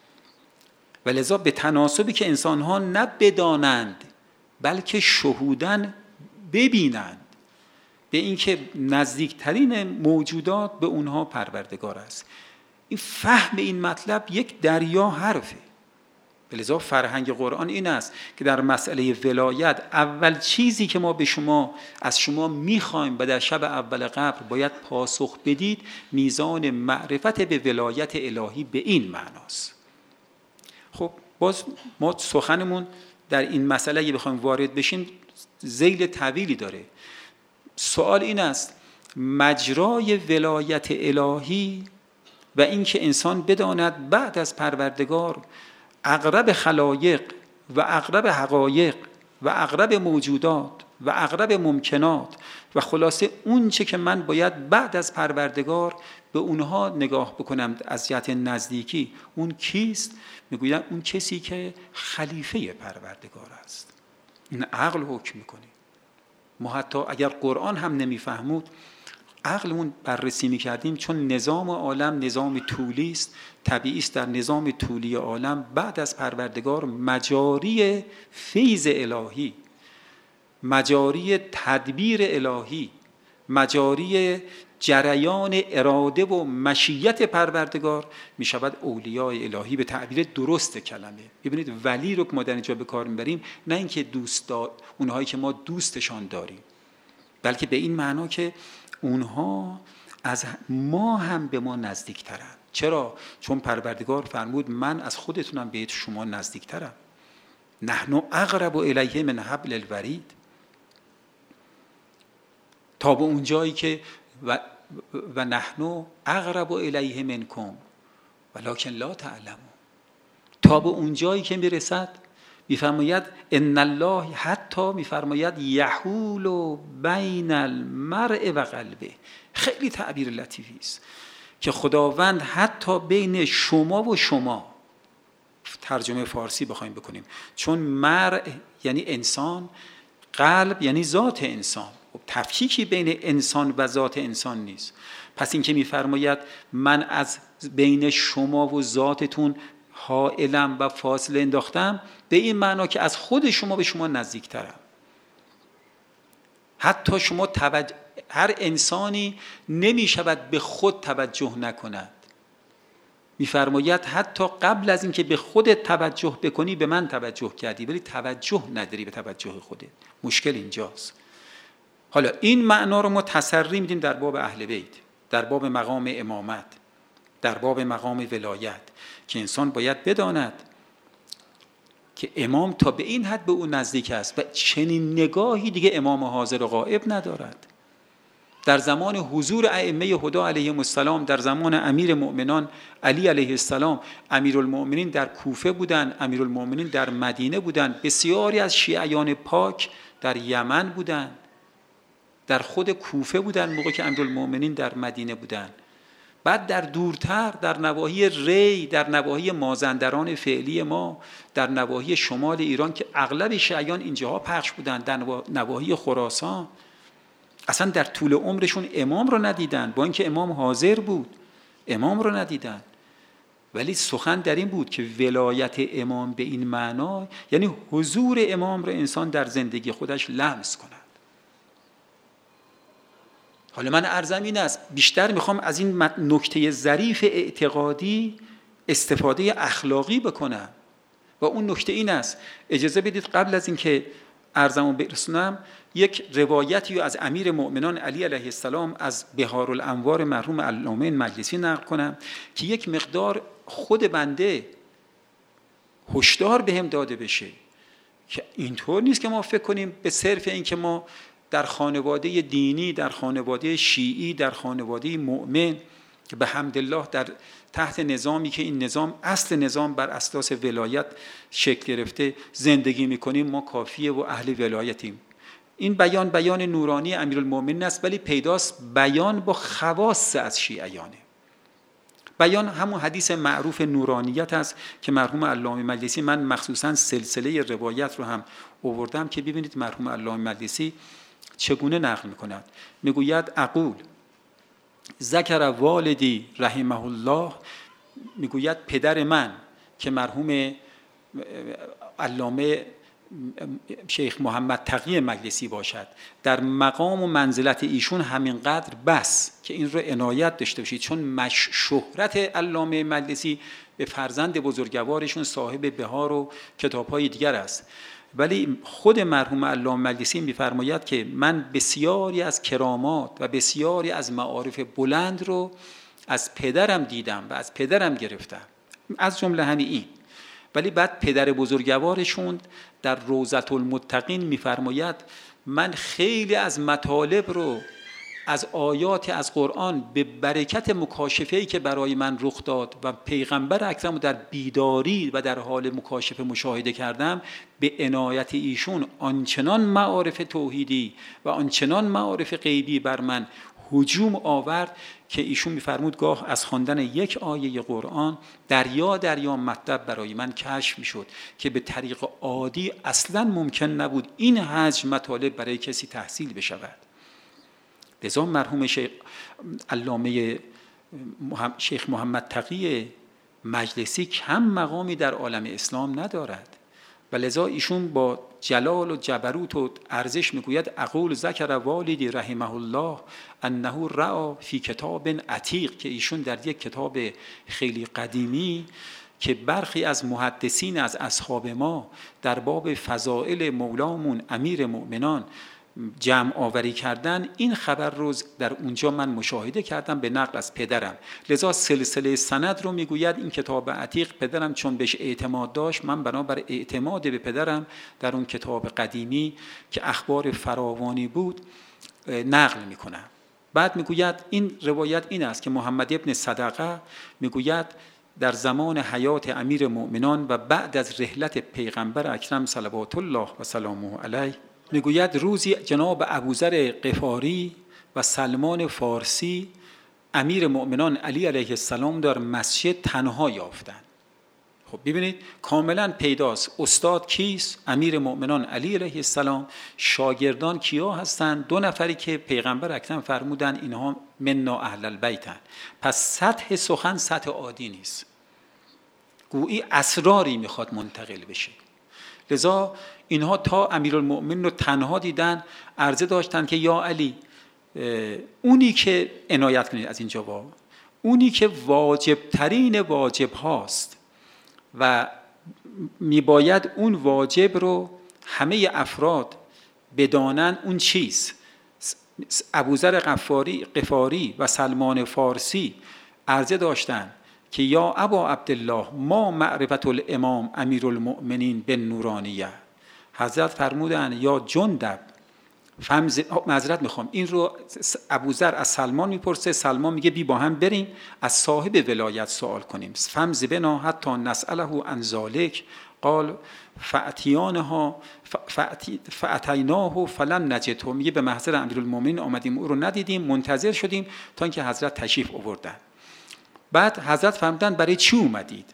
و لذا به تناسبی که انسانها نه بدانند بلکه شهودن ببینند به اینکه نزدیکترین موجودات به اونها پروردگار است. این فهم این مطلب یک دریا حرفه. لذا فرهنگ قرآن این است که در مسئله ولایت اول چیزی که ما به شما از شما میخوایم و در شب اول قبر باید پاسخ بدید میزان معرفت به ولایت الهی به این معناست. خب باز ما سخنمون در این مسئله اگه بخوایم وارد بشیم ذیل طویلی داره. سوال این است مجرای ولایت الهی و اینکه انسان بداند بعد از پروردگار اقرب خلایق و اقرب حقایق و اقرب موجودات و اقرب ممکنات و خلاصه اون چه که من باید بعد از پروردگار به اونها نگاه بکنم از جهت نزدیکی، اون کیست؟ میگویم اون کسی که خلیفه پروردگار است. این عقل حکم میکنه. ما حتی اگر قرآن هم نمیفهمود عقلمون بررسی میکردیم، چون نظام عالم نظام طولی است، طبیعی است در نظام طولی عالم بعد از پروردگار مجاری فیض الهی، مجاری تدبیر الهی، مجاری جریان اراده و مشیت پروردگار می شود اولیاء الهی به تعبیر درست کلمه. ببینید ولی رو که ما در اینجا به کار میبریم نه اینکه دوست دار اونهایی که ما دوستشان داریم، بلکه به این معنا که اونها از ما هم به ما نزدیکترن. چرا؟ چون پروردگار فرمود من از خودتونم به شما نزدیکترم. نحن اقرب الیه من حبل الورید. تا به اون جایی که و و نحن اقرب الیه منکم ولکن لا تعلمون. تا به اونجایی که میرسد میفرماید ان الله، حتی میفرماید یحول بین المرء و قلبه. خیلی تعبیر لطیفی است که خداوند حتی بین شما و شما، ترجمه فارسی بخوایم بکنیم، چون مرء یعنی انسان، قلب یعنی ذات انسان، تفکیکی بین انسان و ذات انسان نیست. پس این که میفرماید من از بین شما و ذاتتون حائلم و فاصله انداختم، به این معنا که از خود شما به شما نزدیکترم. حتی شما توجه، هر انسانی نمی شود به خود توجه نکند. میفرماید حتی قبل از اینکه به خودت توجه بکنی به من توجه کردی، ولی توجه نداری به توجه خودت. مشکل اینجاست. حالا این معنا رو ما تسری میدیم در باب اهل بیت، در باب مقام امامت، در باب مقام ولایت، که انسان باید بداند که امام تا به این حد به او نزدیک است و چنین نگاهی دیگه امام حاضر و غائب ندارد. در زمان حضور ائمه هدی علیهم السلام، در زمان امیر مؤمنان علی علیه السلام، امیرالمؤمنین در کوفه بودند، امیرالمؤمنین در مدینه بودند، بسیاری از شیعیان پاک در یمن بودند، در خود کوفه بودند موقع که امیرالمؤمنین در مدینه بودند. بعد در دورتر، در نواحی ری، در نواحی مازندران فعلی ما، در نواحی شمال ایران که اغلب شیعیان اینجاها پخش بودند، در نواحی خراسان، اصلا در طول عمرشون امام رو ندیدن، با اینکه امام حاضر بود امام رو ندیدن. ولی سخن در این بود که ولایت امام به این معنا یعنی حضور امام رو انسان در زندگی خودش لمس کند. حالا من عرضم این است، بیشتر میخوام از این نکته ظریف اعتقادی استفاده اخلاقی بکنم و اون نکته این است. اجازه بدید قبل از اینکه عرضمو برسونم یک روایتی از امیر مؤمنان علی علیه السلام از بهارالانوار مرحوم علامه مجلسی نقل کنم که یک مقدار خود بنده هشدار بهم داده بشه که اینطور نیست که ما فکر کنیم به صرف این که ما در خانواده دینی، در خانواده شیعی، در خانواده مؤمن که به حمدالله در تحت نظامی که این نظام اصل نظام بر اساس ولایت شکل گرفته زندگی میکنیم، ما کافیه و اهل ولایتیم. این بیان بیان نورانی امیرالمؤمنین است، ولی پیداست بیان با خواص از شیعیانه. بیان همون حدیث معروف نورانیت است که مرحوم علامه مجلسی، من مخصوصا سلسله روایت رو هم آوردم که ببینید مرحوم علامه مجلسی چگونه نقل میکند. میگوید اقول ذکر والدی رحمه الله، میگوید پدر من که مرحوم علامه شیخ محمد تقی مجلسی باشد، در مقام و منزلت ایشون همینقدر بس که این رو عنایت داشته باشید، چون شهرت علامه مجلسی به فرزند بزرگوارشون صاحب بهار و کتاب‌های دیگر است. ولی خود مرحوم علامه مجلسی می‌فرماید که من بسیاری از کرامات و بسیاری از معارف بلند رو از پدرم دیدم و از پدرم گرفتم، از جمله همین این. ولی بعد پدر بزرگوارشون در روضة المتقین می‌فرماید من خیلی از مطالب رو از آیات از قرآن به برکت مکاشفه‌ای که برای من رخ داد و پیغمبر اکرم در بیداری و در حال مکاشفه مشاهده کردم، به عنایت ایشون آنچنان معارف توحیدی و آنچنان معارف غیبی بر من هجوم آورد که ایشون می‌فرمود گاه از خواندن یک آیه قرآن دریا دریا مطلب برای من کشف می‌شد که به طریق عادی اصلاً ممکن نبود این حجم مطالب برای کسی تحصیل بشود. لذا مرحوم شیخ علامه شیخ محمد تقی مجلسی کم مقامی در عالم اسلام ندارد و لذا ایشون با جلال و جبروت و ارزش میگوید اقول ذکر والدی رحمه الله انه رأى فی کتاب عتیق، که ایشون در یک کتاب خیلی قدیمی که برخی از محدثین از اصحاب ما در باب فضائل مولامون امیر مؤمنان جمع آوری کردن، این خبر رو در اونجا من مشاهده کردم به نقل از پدرم. لذا سلسله سند رو میگوید این کتاب عتیق پدرم چون بهش اعتماد داشت، من بنابر اعتماد به پدرم در اون کتاب قدیمی که اخبار فراوانی بود نقل میکنم. بعد میگوید این روایت این است که محمد ابن صدقه میگوید در زمان حیات امیر مؤمنان و بعد از رحلت پیغمبر اکرم صلوات الله و سلامه علیه، میگوید روزی جناب ابوذر غفاری و سلمان فارسی امیر مؤمنان علی علیه السلام در مسجد تنها یافتند. خب ببینید کاملا پیداست استاد کیست؟ امیر مؤمنان علی علیه السلام. شاگردان کیا هستند؟ دو نفری که پیغمبر اکرم فرمودن اینها منا اهل البیتن. پس سطح سخن سطح عادی نیست، گویی اسراری میخواد منتقل بشه. لذا اینها تا امیرالمؤمنین رو تنها دیدن عرضه داشتن که یا علی، اونی که عنایت کنید از اینجا با اونی که واجب ترین واجب هاست و میباید اون واجب رو همه افراد بدانن اون چیست. ابوذر غفاری غفاری و سلمان فارسی عرضه داشتن که یا ابا عبدالله ما معرفت الامام امیرالمؤمنین بالنورانیه. حضرت فرمودن یا جندب فمز... معذرت میخوام این رو ابوذر از سلمان میپرسه، سلمان میگه بی با هم بریم از صاحب ولایت سوال کنیم. فمز بنا حتی نسأله عن ذلک قال فاتیانها فاتیناه فلم نجده. میگه به محضر امیرالمؤمنین آمدیم او رو ندیدیم، منتظر شدیم تا اینکه حضرت تشریف آوردن. بعد حضرت فرمودن برای چی اومدید؟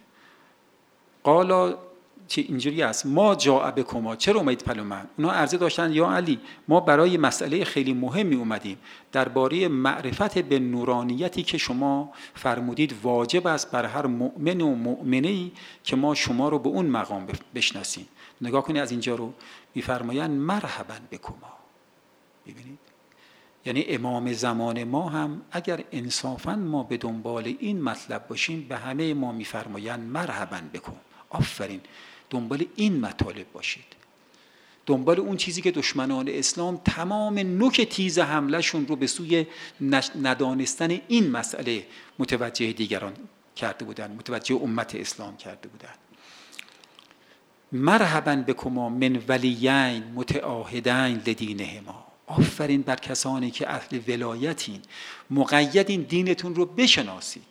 قالا چه اینجوری است ما جاء بکما، چرا اومدید پلو من؟ اونا عرضه داشتن یا علی ما برای مسئله خیلی مهمی اومدیم درباره معرفت به نورانیتی که شما فرمودید واجب است بر هر مؤمن و مؤمنه‌ای که ما شما رو به اون مقام بشناسیم. نگاه کنید از اینجا رو میفرمایند مرحبا بکما. ببینید یعنی امام زمان ما هم اگر انصافاً ما به دنبال این مطلب باشیم به همه ما میفرمایند مرحبا بکن، آفرین، دنبال این مطالب باشید، دنبال اون چیزی که دشمنان اسلام تمام نوک تیز حملهشون رو به سوی ندانستن این مسئله متوجه دیگران کرده بودن، متوجه امت اسلام کرده بودن. مرحبا بکما من ولیین متعاهدین لدینهما. آفرین بر کسانی که اهل ولایتین، مقیدین، دینتون رو بشناسید.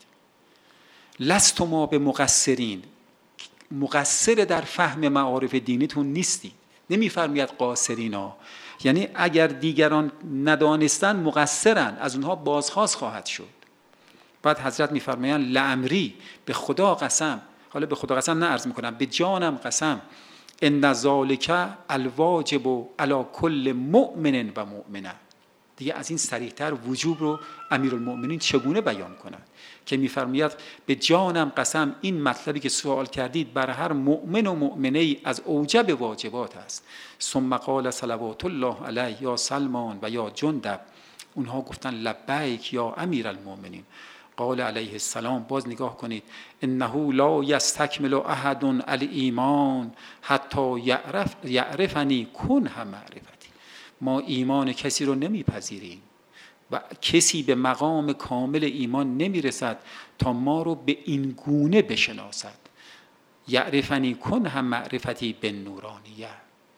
لستما به مقصرین، مقصر در فهم معارف دینتون نیستید. نمیفرماید قاصرینا، یعنی اگر دیگران ندانستن مقصرن، از اونها بازخواست خواهد شد. بعد حضرت میفرمایند لعمری، به خدا قسم، حالا به خدا قسم نه عرض میکنم، به جانم قسم، ان ذالک الواجب علی کل مؤمن و مؤمنه. دیگه از این صریح‌تر وجوب رو امیرالمؤمنین چگونه بیان کنند که میفرماید به جانم قسم این مطلبی که سوال کردید بر هر مؤمن و مؤمنه ای از اوجب واجبات است. ثم قال صلوات الله علیه یا سلمان و یا جندب، اونها گفتن لبیک یا امیرالمؤمنین. قال علیه السلام، باز نگاه کنید، انه لا یستکمل احد الایمان حتی یعرف یعرفنی کنه معرفتی. ما ایمان کسی رو نمیپذیریم و کسی به مقام کامل ایمان نمیرسد تا ما رو به این گونه بشناسد. یعرفنی کنه معرفتی بالنورانیه.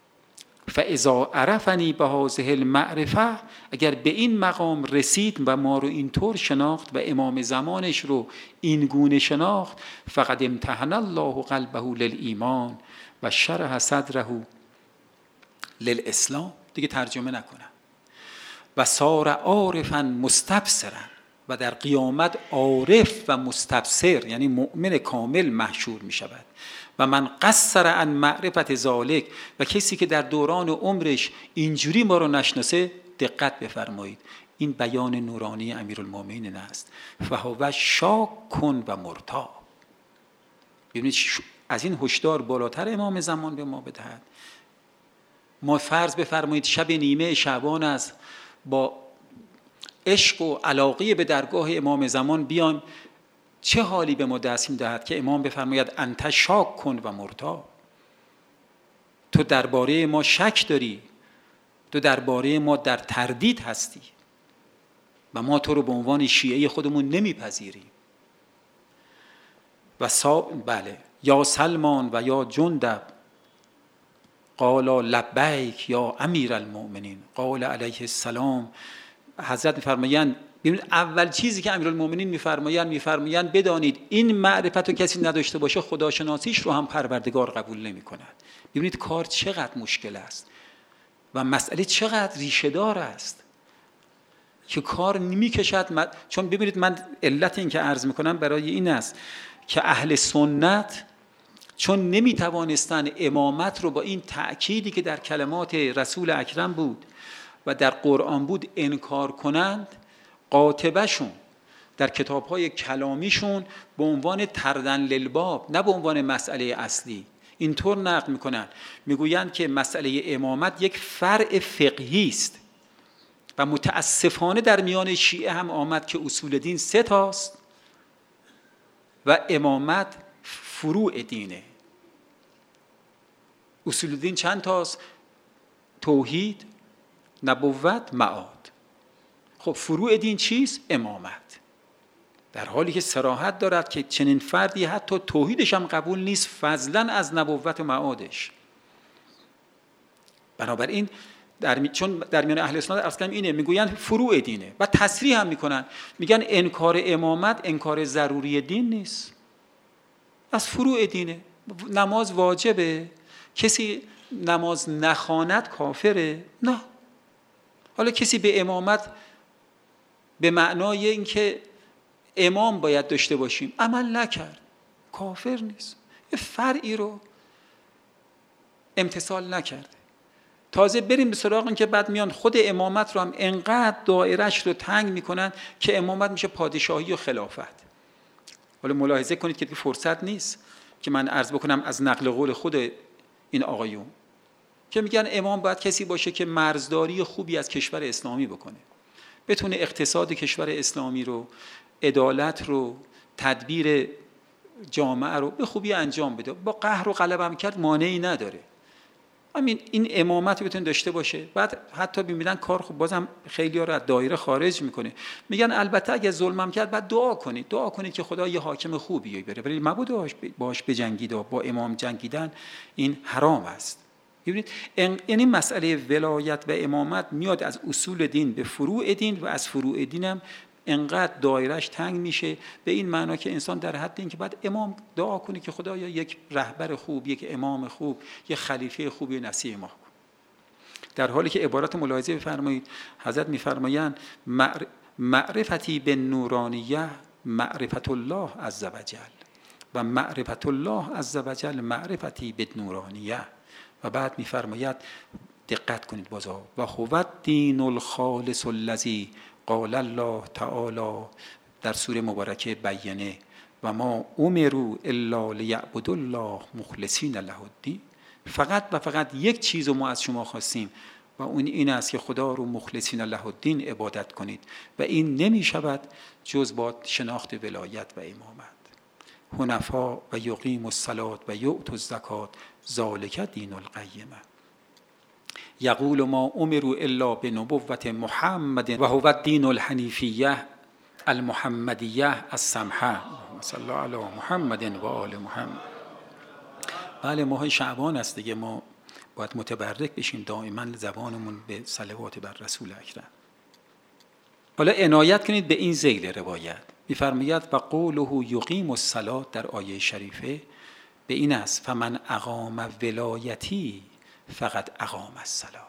فاذا عرفنی بهذه المعرفه، اگر به این مقام رسید و ما رو اینطور شناخت و امام زمانش رو این گونه شناخت، فقد امتحن الله قلبه للایمان و شرح صدره للاسلام. دیگه ترجمه نکنم. و صار عارفا مستبصرا، و در قیامت عارف و مستبصر یعنی مؤمن کامل محشور می شود. و من قصر عن معرفت ذالک، و کسی که در دوران عمرش اینجوری ما رو نشناسه، دقت بفرمایید این بیان نورانی امیرالمؤمنین است، فهو شاک کن و مرتاب. ببینید از این هشدار بالاتر امام زمان به ما بدهد. ما فرض بفرمایید شب نیمه شعبان است، با عشق و علاقه به درگاه امام زمان بیام، چه حالی به ما دست می‌دهد که امام بفرماید انت شاک کن و مرتاب. تو درباره ما شک داری، تو درباره ما در تردید هستی و ما تو رو به عنوان شیعه خودمون نمیپذیریم. و سا... بله یا سلمان و یا جندب قال لبیک یا امیر المؤمنین. قال علیه السلام، حضرت میفرمایند ببینید اول چیزی که امیرالمومنین میفرمایند میفرمایند بدانید این معرفت رو کسی نداشته باشه خداشناسیش رو هم پروردگار قبول نمی کند. ببینید کار چقدر مشکل است و مسئله چقدر ریشه دار است که کار نمی‌کشد. چون ببینید من علت این که عرض میکنم برای این است که اهل سنت چون نمیتوانستن امامت رو با این تأکیدی که در کلمات رسول اکرم بود و در قرآن بود انکار کنند، قاطبه‌شون در کتاب‌های کلامیشون به عنوان تردن للباب، نه به عنوان مسئله اصلی، اینطور نقل میکنن، میگویند که مسئله امامت یک فرع فقهی است و متاسفانه در میان شیعه هم آمد که اصول دین سه تاست و امامت فروع دینه. اصول دین چند تاست؟ توحید، نبوت، معاد. خب فروع دین چیست؟ امامت. در حالی که صراحت دارد که چنین فردی حتی توحیدش هم قبول نیست، فضلا از نبوت و معادش. بنابراین در چون در میان اهل سنت عرض کردم اینه، میگویند فروع دینه و تصریح هم میکنن، میگن انکار امامت انکار ضروری دین نیست، از فروع دینه. نماز واجبه، کسی نماز نخواند کافره؟ نه. حالا کسی به امامت به معنای اینکه امام باید داشته باشیم عمل نکرد، کافر نیست، یه فرعی رو امتثال نکرده. تازه بریم به سراغ این که بعد میان خود امامت رو هم انقدر دایرش رو تنگ میکنن که امامت میشه پادشاهی و خلافت. حالا ملاحظه کنید که فرصت نیست که من عرض بکنم از نقل قول خود این آقایون که میگن امام باید کسی باشه که مرزداری خوبی از کشور اسلامی بکنه، بتونه اقتصاد کشور اسلامی رو، عدالت رو، تدبیر جامعه رو به خوبی انجام بده. با قهر و غلبه هم کرد مانعی نداره. همین این امامت بتونه داشته باشه. بعد حتی میبینن کار خوب بازم خیلی ها رو از دایره خارج میکنه، میگن البته اگه ظلمم کرد بعد دعا کنید، دعا کنید که خدا یه حاکم خوبی بره، ولی مبادا باش بجنگید و با امام جنگیدن این حرام است. ببینید این مسئله ولایت و امامت میاد از اصول دین به فروع دین و از فروع دین هم انقدر دایرش تنگ میشه به این معنا که انسان در حد این که بعد امام دعا کنه که خدایا یک رهبر خوب، یک امام خوب، یک خلیفه خوبی نصیب ما کن. در حالی که عبارت ملاحظه بفرمایید، حضرت میفرمایند معرفتی به نورانیه معرفت الله عز وجل و معرفت الله عز وجل معرفتی به نورانیه. و بعد میفرماید دقت کنید بازا، و هو دین الخالص الذی قال الله تعالی در سوره مبارکه بینه و ما امروا الا لیعبدوا الله مخلصین له الدین. فقط و فقط یک چیز رو ما از شما خواستیم و اون این است که خدا رو مخلصین له الدین عبادت کنید و این نمی شود جز با شناخت ولایت و امامت. حنفا و یقیم الصلاة و یؤتوا الزکات ذالک دین القیمه. یقول ما امروا الا بنبوة محمد و هو الدین الحنیفیه المحمدیه السمحه. صلی الله علی محمد و آل محمد. بله ماه شعبان است دیگه، ما باید متبرک بشیم دائما زبانمون به صلوات بر رسول اکرم. حالا عنایت کنید به این ذیل روایت، می‌فرماید و قوله یقیم الصلاة در آیه شریفه به این است فمن اقام ولایتی فقط اقام الصلاة.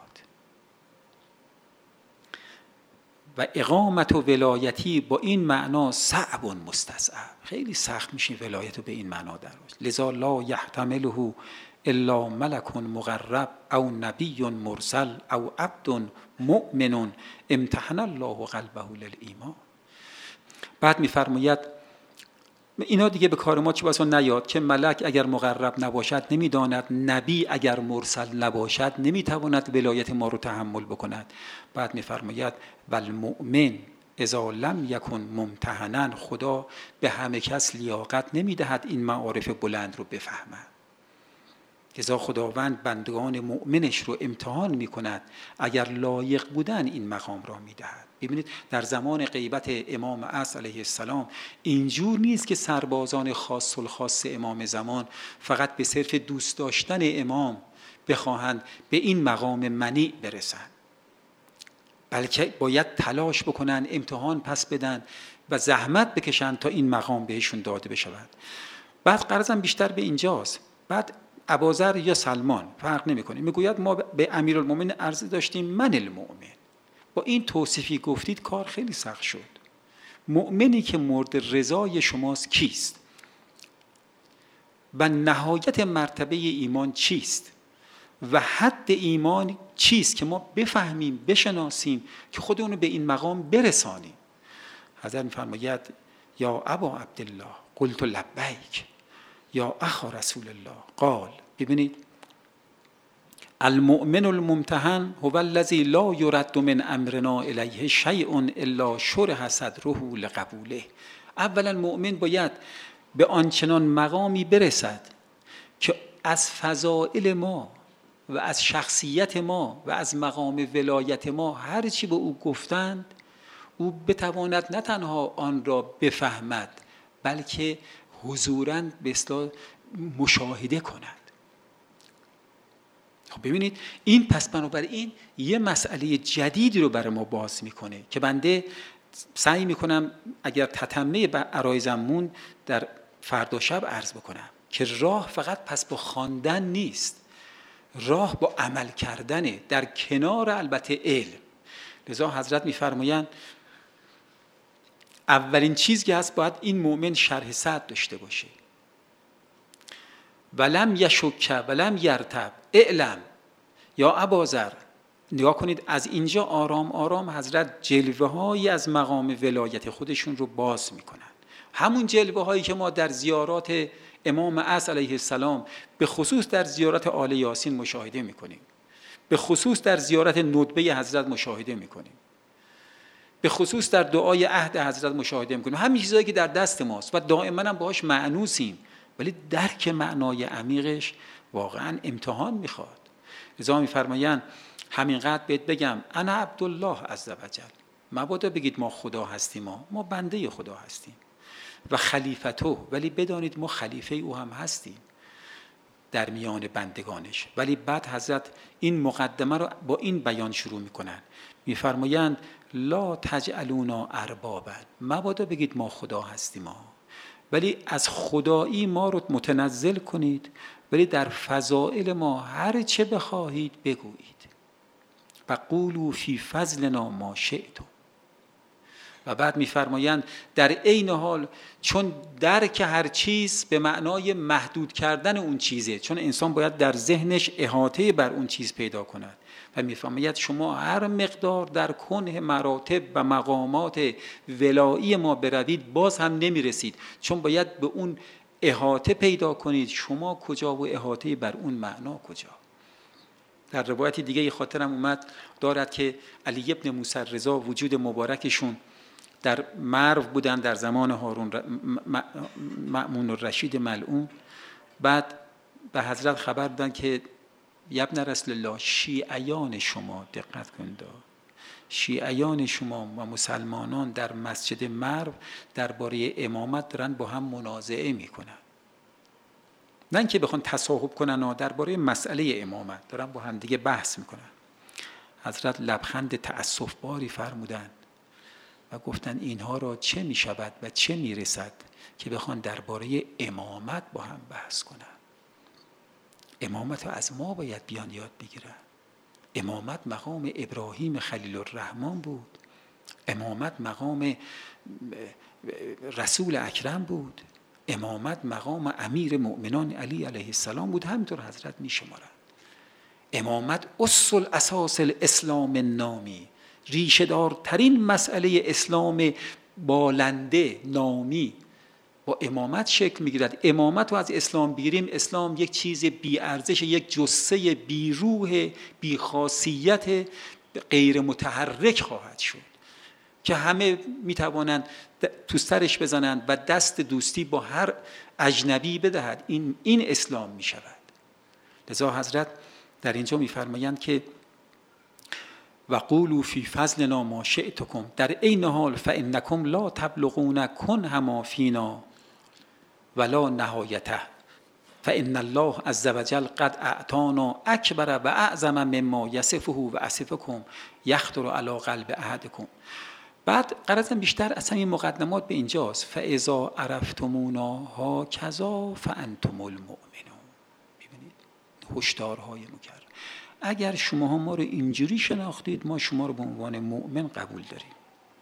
و اقامت و ولایتی با این معنا صعب و مستصعب، خیلی سخت میشه ولایت رو به این معنا در آورد. لذا لا یحتمله الا ملک مقرب او نبی مرسل او عبد مؤمن امتحن الله قلبه للایمان. بعد میفرماید اینا دیگه به کار ما چی واسه نیاد که ملک اگر مقرب نباشد نمیداند، نبی اگر مرسل نباشد نمیتواند ولایت ما رو تحمل بکند. بعد میفرماید والمؤمن اذا لم یکن ممتحنا، خدا به همه کس لیاقت نمیدهد این معارف بلند رو بفهمد. لذا خداوند بندگان مؤمنش رو امتحان میکند، اگر لایق بودن این مقام را میدهد. ببینید در زمان غیبت امام عصر علیه السلام اینجور نیست که سربازان خاص الخاص امام زمان فقط به صرف دوست داشتن امام بخواهند به این مقام منیع برسند. بلکه باید تلاش بکنن، امتحان پس بدن و زحمت بکشن تا این مقام بهشون داده بشود. بعد غرضم بیشتر به اینجاست. بعد ابوذر یا سلمان فرق نمیکنه، میگوید ما به امیرالمومنین عرضه داشتیم من المؤمن. با این توصیفی گفتید کار خیلی سخت شد. مؤمنی که مورد رضای شماست کیست و نهایت مرتبه ایمان چیست و حد ایمان چیست که ما بفهمیم، بشناسیم که خودمون به این مقام برسانیم. حضرت میفرماید یا ابا عبدالله قلت لبیک یا اخا رسول الله قال. ببینید المؤمن الممتحن هو الذی لا یرد من امرنا الیه شیء الا شرح صدره لقبوله. اولا مؤمن باید به آنچنان مقامی برسد که از فضائل ما و از شخصیت ما و از مقام ولایت ما هر چی به او گفتند او بتواند نه تنها آن را بفهمد بلکه حضوراً به اصطلاح مشاهده کند. خب ببینید این پس بنابراین یه مسئله جدیدی رو برای ما باز میکنه که بنده سعی میکنم اگر تتمه عرایزم موند در فردا شب عرض بکنم که راه فقط پس با خواندن نیست، راه با عمل کردنه در کنار البته علم. لذا حضرت میفرمایند اولین چیز که هست باید این مؤمن شرح صدر داشته باشه. ولم یشک ولم یرتب اعلم یا ابوذر. نگاه کنید از اینجا آرام آرام حضرت جلوه هایی از مقام ولایت خودشون رو باز میکنن. همون جلوه هایی که ما در زیارات امام عصر علیه السلام به خصوص در زیارت آل یاسین مشاهده میکنیم، به خصوص در زیارت ندبه حضرت مشاهده میکنیم، به خصوص در دعای عهد حضرت مشاهده میکنیم. همین چیزایی که در دست ماست و دائما هم باهاش مأنوسیم، ولی درک معنای عمیقش واقعا امتحان میخواد. لذا میفرمایند همینقدر بهت بگم انا عبدالله عز وجل، مبادا بگید ما خدا هستیم، ما ما بنده خدا هستیم و خلیفتو، ولی بدانید ما خلیفه او هم هستیم در میان بندگانش. ولی بعد حضرت این مقدمه رو با این بیان شروع میکنن، میفرمایند لا تجعلونا اربابا، مبادا بگید ما خدا هستیم ما، ولی از خدایی ما رو متنزل کنید، ولی در فضائل ما هر چه بخواهید بگویید. و قولوا فی فضلنا ما شئتم. و بعد میفرمایند در عین حال چون درک هر چیز به معنای محدود کردن اون چیزه، چون انسان باید در ذهنش احاطه بر اون چیز پیدا کند و میفرماید شما هر مقدار در کنه مراتب و مقامات ولایی ما بروید باز هم نمیرسید، چون باید به اون احاطه پیدا کنید. شما کجا و احاطه بر اون معنا کجا؟ در روایت دیگه خاطرم اومد دارد که علی ابن موسی رضا وجود مبارکشون در مرو بودن در زمان هارون مأمون الرشید ملعون. بعد به حضرت خبر دادن که ابن رسول الله شیعیان شما، دقت کنید، شیعیان شما و مسلمانان در مسجد مرو درباره امامت دارن با هم منازعه میکنن، نه اینکه بخوان تصاحب کنن، و درباره مسئله امامت دارن با هم دیگه بحث میکنن. حضرت لبخند تأسف باری فرمودند و گفتن اینها را چه میشود و چه میرسد که بخوان درباره امامت با هم بحث کنن. امامت رو از ما باید بیان یاد بگیرن. امامت مقام ابراهیم خلیل الرحمن بود، امامت مقام رسول اکرم بود، امامت مقام امیر مؤمنان علی علیه السلام بود. همینطور حضرت می شمارند. امامت اصل اساس الاسلام نامی، ریشه دارترین مسئله اسلام بالنده نامی با امامت شکل میگیرد. امامت رو از اسلام بگیریم، اسلام یک چیز بی ارزش، یک جثه بی روح، بی خاصیت، غیر متحرک خواهد شد که همه میتوانند تو سرش بزنند و دست دوستی با هر اجنبی بدهد. این این اسلام میشود. لذا حضرت در اینجا میفرمایند که و قولوا فی فضلنا ما شئتکم، در عین حال فانکم لا تبلغون کنه ما فینا ولا نهایته. فإن الله عز وجل قد اعطانا اکبر و اعظم مما یصفه و اصفکم یخطر علی قلب احدکم. بعد غرضم بیشتر اصلا این مقدمات به اینجاست. فاذا عرفتمونا هکذا فانتم المؤمنون. ببینید هشدارهای مکرر. اگر شما ما رو اینجوری شناختید، ما شما رو به عنوان مؤمن قبول داریم.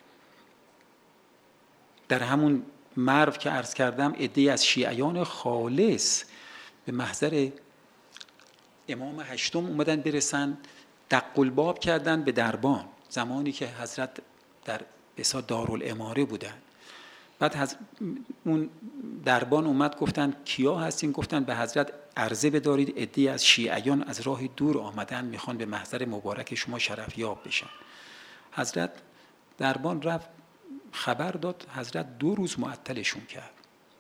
در همون مرو که عرض کردم، عده‌ای از شیعیان خالص به محضر امام هشتم اومدن برسن، دق الباب کردن به دربان، زمانی که حضرت در بسا دارالاماره بودن. بعد حضرت اون دربان اومد، گفتن کیا هستین؟ گفتن به حضرت عرضه بدارید عده‌ای از شیعیان از راه دور آمدن، میخوان به محضر مبارک شما شرفیاب بشن. حضرت دربان رفت خبر داد، حضرت دو روز معطلشون کرد.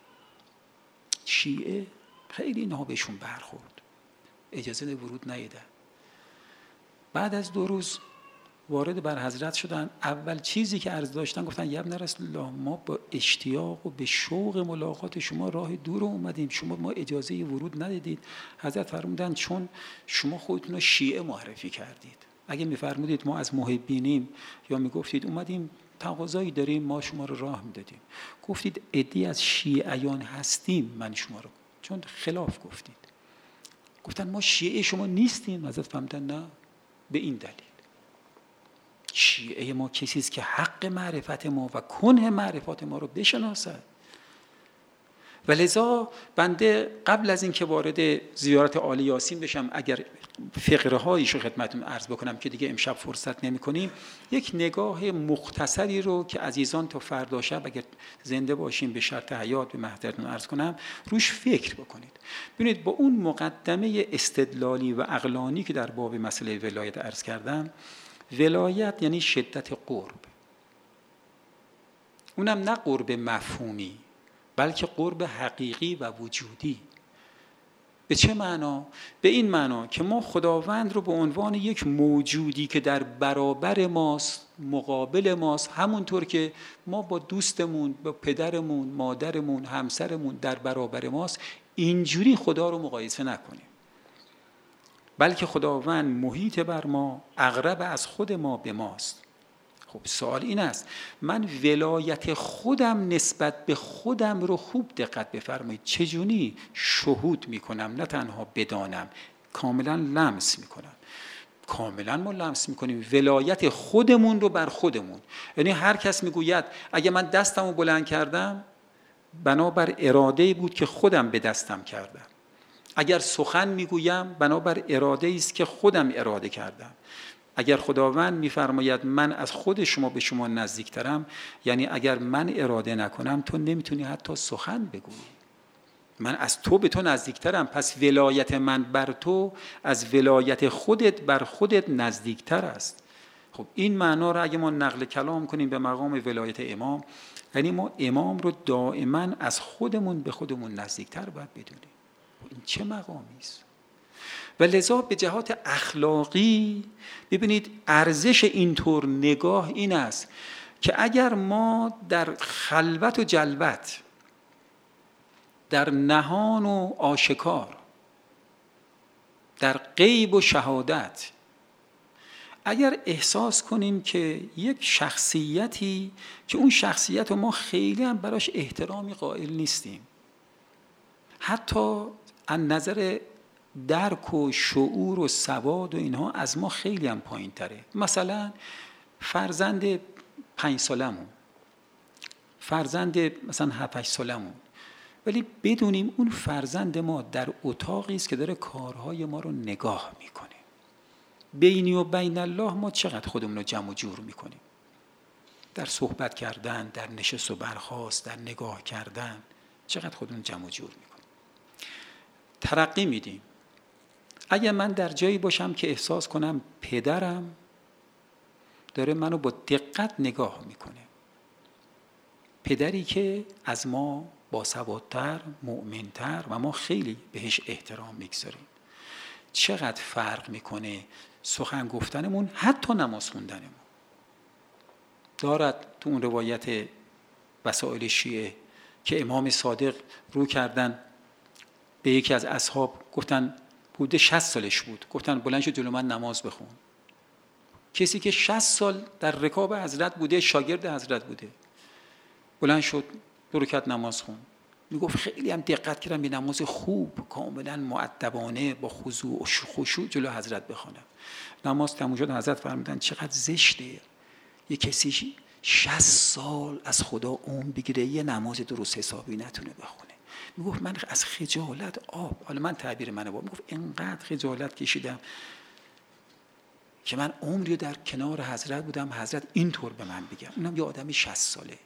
شیعه خیلی اینها بهشون برخورد، اجازه ورود ندادن. بعد از دو روز وارد بر حضرت شدن. اول چیزی که عرض داشتن گفتن یا ابن رسول الله، ما با اشتیاق و به شوق ملاقات شما راه دور اومدیم، شما ما اجازه ورود ندادید. حضرت فرمودن چون شما خودتون رو شیعه معرفی کردید، اگه میفرمودید ما از محبینیم یا میگفتید اومدیم تقاضایی داریم، ما شما رو راه میدادیم. گفتید عده‌ای از شیعیان هستیم، من شما رو، چون خلاف گفتید. گفتن ما شیعه شما نیستیم. حضرت فرمودن نه، به این دلیل شیعه ما کسی است که حق معرفت ما و کنه معرفت ما رو بشناسد. و لذا بنده قبل از این که وارد زیارت آل یاسین بشم، اگر فقره هایش رو خدمتتون عرض بکنم که دیگه امشب فرصت نمی کنیم، یک نگاه مختصری رو که عزیزان تا فردا شب اگر زنده باشیم به شرط حیات به محضرتون عرض کنم، روش فکر بکنید. ببینید با اون مقدمه استدلالی و عقلانی که در باب مسئله ولایت عرض کردم، ولایت یعنی شدت قرب، اونم نه قرب مفهومی بلکه قرب حقیقی و وجودی. به چه معنا؟ به این معنا که ما خداوند رو به عنوان یک موجودی که در برابر ماست، مقابل ماست، همونطور که ما با دوستمون، با پدرمون، مادرمون، همسرمون در برابر ماست، اینجوری خدا رو مقایسه نکنیم، بلکه خداوند محیط بر ما، اقرب از خود ما به ماست. خب سوال این است، من ولایت خودم نسبت به خودم رو خوب دقت بفرمایید چجوری شهود میکنم، نه تنها بدانم، کاملا لمس میکنم. کاملا ما لمس میکنیم ولایت خودمون رو بر خودمون. یعنی هر کس میگوید اگه من دستمو بلند کردم بنابر اراده بود که خودم به دستم کردم، اگر سخن میگویم بنابر اراده است که خودم اراده کردم. اگر خداوند میفرماید من از خود شما به شما نزدیکترم، یعنی اگر من اراده نکنم تو نمیتونی حتی سخن بگویی. من از تو به تو نزدیکترم، پس ولایت من بر تو از ولایت خودت بر خودت نزدیکتر است. خب این معنا را اگه ما نقل کلام کنیم به مقام ولایت امام، یعنی ما امام رو دائما از خودمون به خودمون نزدیکتر باید بدونیم. این چه مقامی است؟ و لذا به جهات اخلاقی ببینید ارزش اینطور نگاه این است که اگر ما در خلوت و جلوت، در نهان و آشکار، در غیب و شهادت، اگر احساس کنیم که یک شخصیتی که اون شخصیت رو ما خیلی هم براش احترامی قائل نیستیم، حتی از نظر درک و شعور و سواد و اینها از ما خیلی هم پایین تره، مثلا فرزند پنج سالمون، فرزند مثلا هفت هشت سالمون، ولی بدونیم اون فرزند ما در اتاقی است که داره کارهای ما رو نگاه میکنه. بینی و بین الله ما چقدر خودمون رو جمع و جور میکنیم در صحبت کردن، در نشست و برخاست، در نگاه کردن، چقدر خودمون جمع و جور میکنیم. ترقی میدیم. اگر من در جایی باشم که احساس کنم پدرم داره منو با دقت نگاه میکنه، پدری که از ما باسوادتر، مؤمنتر و ما خیلی بهش احترام میگذاریم، چقدر فرق میکنه سخن گفتنمون، حتی نماز خوندنمون. دارد تو اون روایت وسائل شیعه که امام صادق رو کردن به یکی از اصحاب گفتن، حدود شصت سالش بود، گفتن بلند شو جلو من نماز بخون. کسی که شصت سال در رکاب حضرت بوده، شاگرد حضرت بوده، بلند شد دو رکعت نماز خون. میگفت خیلی هم دقت کردم به نماز خوب، کاملا مؤدبانه با خضوع و خشوع جلو حضرت بخوانم. نماز تموم شد، حضرت فرمودن چقدر زشته یه کسی شصت سال از خدا عمر بگیره یه نماز درست حسابی نتونه بخونه. میگفت من از خجالت آب، حالا من تعبیر منه با، میگفت انقدر خجالت کشیدم که من عمری در کنار حضرت بودم، حضرت اینطور به من بگم، اونم یه آدمی شصت ساله.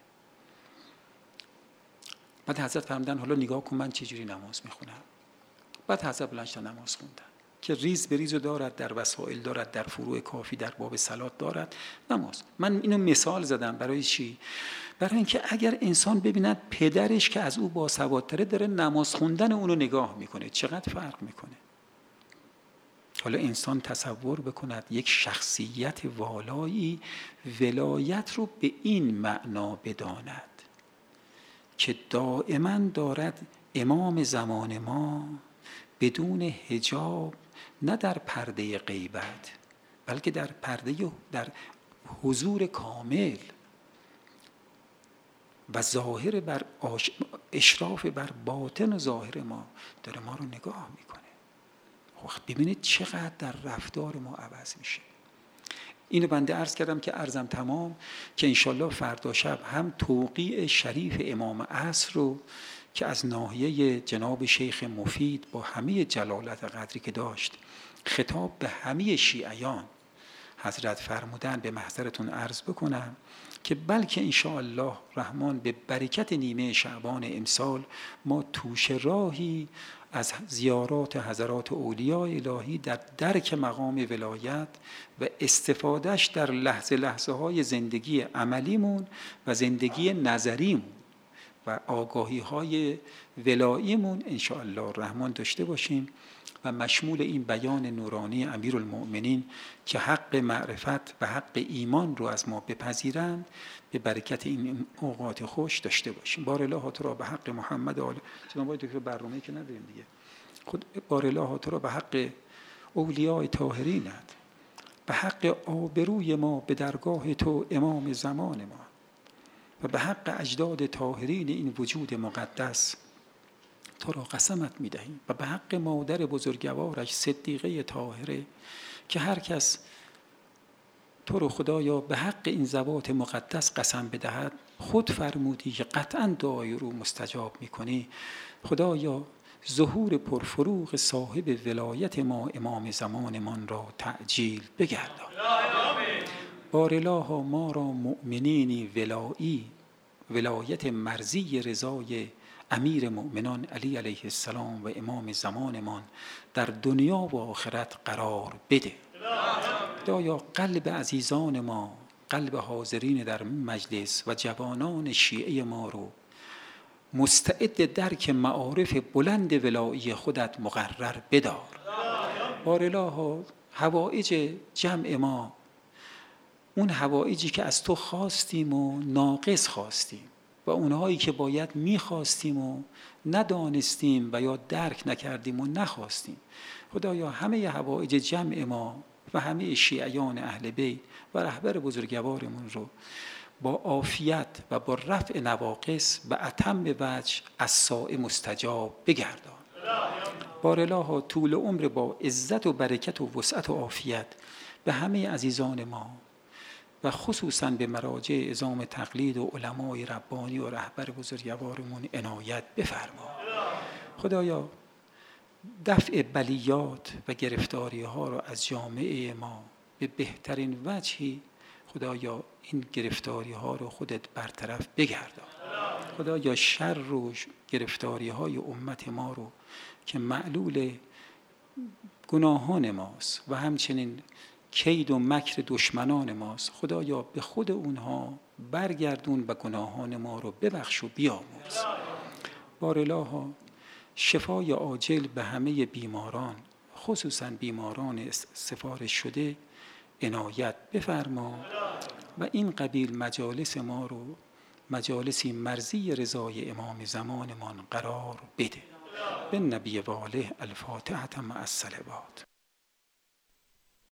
بعد حضرت فرمودن حالا نگاه کن من چجوری نماز میخونم. بعد حضرت بلند شدن نماز خوندن که ریز به ریزو دارد، در وسائل دارد، در فروع کافی، در باب صلات دارد نماز. من اینو مثال زدم برای چی؟ برای اینکه اگر انسان ببیند پدرش که از او باسوادتره داره نماز خوندن اونو نگاه میکنه، چقدر فرق میکنه. حالا انسان تصور بکند یک شخصیت والایی ولایت رو به این معنا بداند که دائما دارد امام زمان ما بدون حجاب، نه در پرده غیبت بلکه در پرده در حضور کامل و ظاهر بر اشراف بر باطن و ظاهر ما داره ما رو نگاه میکنه. وقت ببینید چقدر در رفتار ما عوض میشه. اینو بنده عرض کردم که عرضم تمام، که انشالله فردا شب هم توقیع شریف امام عصر رو که از ناحیه جناب شیخ مفید با همه جلالت قدری که داشت خطاب به همه شیعیان حضرت فرمودن به محضرتون عرض بکنم که بلکه انشاءالله رحمان به برکت نیمه شعبان امسال ما توش راهی از زیارات حضرات اولیاء الهی در درک مقام ولایت و استفادهش در لحظه لحظه های زندگی عملیمون و زندگی نظریمون و آگاهی های ولاییمون انشاءالله رحمان داشته باشیم و مشمول این بیان نورانی امیرالمؤمنین که حق معرفت و حق ایمان رو از ما بپذیرند به برکت این اوقات خوش داشته باشیم. بار الله تو را به حق محمد آل جناب آقای دکتر برنامه‌ای که نداریم دیگه، خود بار الله تو را به حق اولیاء طاهرینت، به حق آبروی ما به درگاه تو امام زمان ما و به حق اجداد طاهرین این وجود مقدس تو را قسمت می‌دهیم و به حق مادر بزرگوارش صدیقه طاهره که هر کس تو رو خدایا به حق این ذوات مقدس قسم بدهد خود فرمودی که قطعا دعای رو مستجاب می‌کنی. خدایا ظهور پرفروغ صاحب ولایت ما امام زمانمان را تعجیل بگردان. بارالله ما را مؤمنینی ولایی ولایت مرضی رضای امیر مؤمنان علی علیه السلام و امام زمانمان در دنیا و آخرت قرار بده. خدایا قلب عزیزان ما، قلب حاضرین در مجلس و جوانان شیعه ما رو مستعد درک معارف بلند ولایی خودت مقرر بدار. بارالله حوائج جمع ما، اون حوائجی که از تو خواستیم و ناقص خواستیم و اونهایی که باید میخواستیم و ندانستیم و یا درک نکردیم و نخواستیم، خدایا همه حوائج جمع ما و همه شیعیان اهل بیت و رهبر بزرگوارمون رو با عافیت و با رفع نواقص و اتم وجه از ساعه مستجاب بگردان. بارالله طول عمر با عزت و برکت و وسعت و عافیت به همه عزیزان ما و خصوصاً به مراجع عظام تقلید و علمای ربانی و رهبر بزرگوارمون عنایت بفرما. خدایا دفع بلیات و گرفتاری ها را از جامعه ما به بهترین وجهی خدایا این گرفتاری ها رو خودت برطرف بگردان. خدایا شر و گرفتاری های امت ما رو که معلول گناهان ماست و همچنین کید و مکر دشمنان ماست، خدایا به خود اونها برگردون و گناهان ما رو ببخش و بیامرز. بارالله شفای عاجل به همه بیماران، خصوصا بیماران سفارش شده عنایت بفرما و این قبیل مجالس ما رو مجالسی مرضی رضای امام زمانمان قرار بده. بالنبی و آله. الفاتحة مع الصلوات.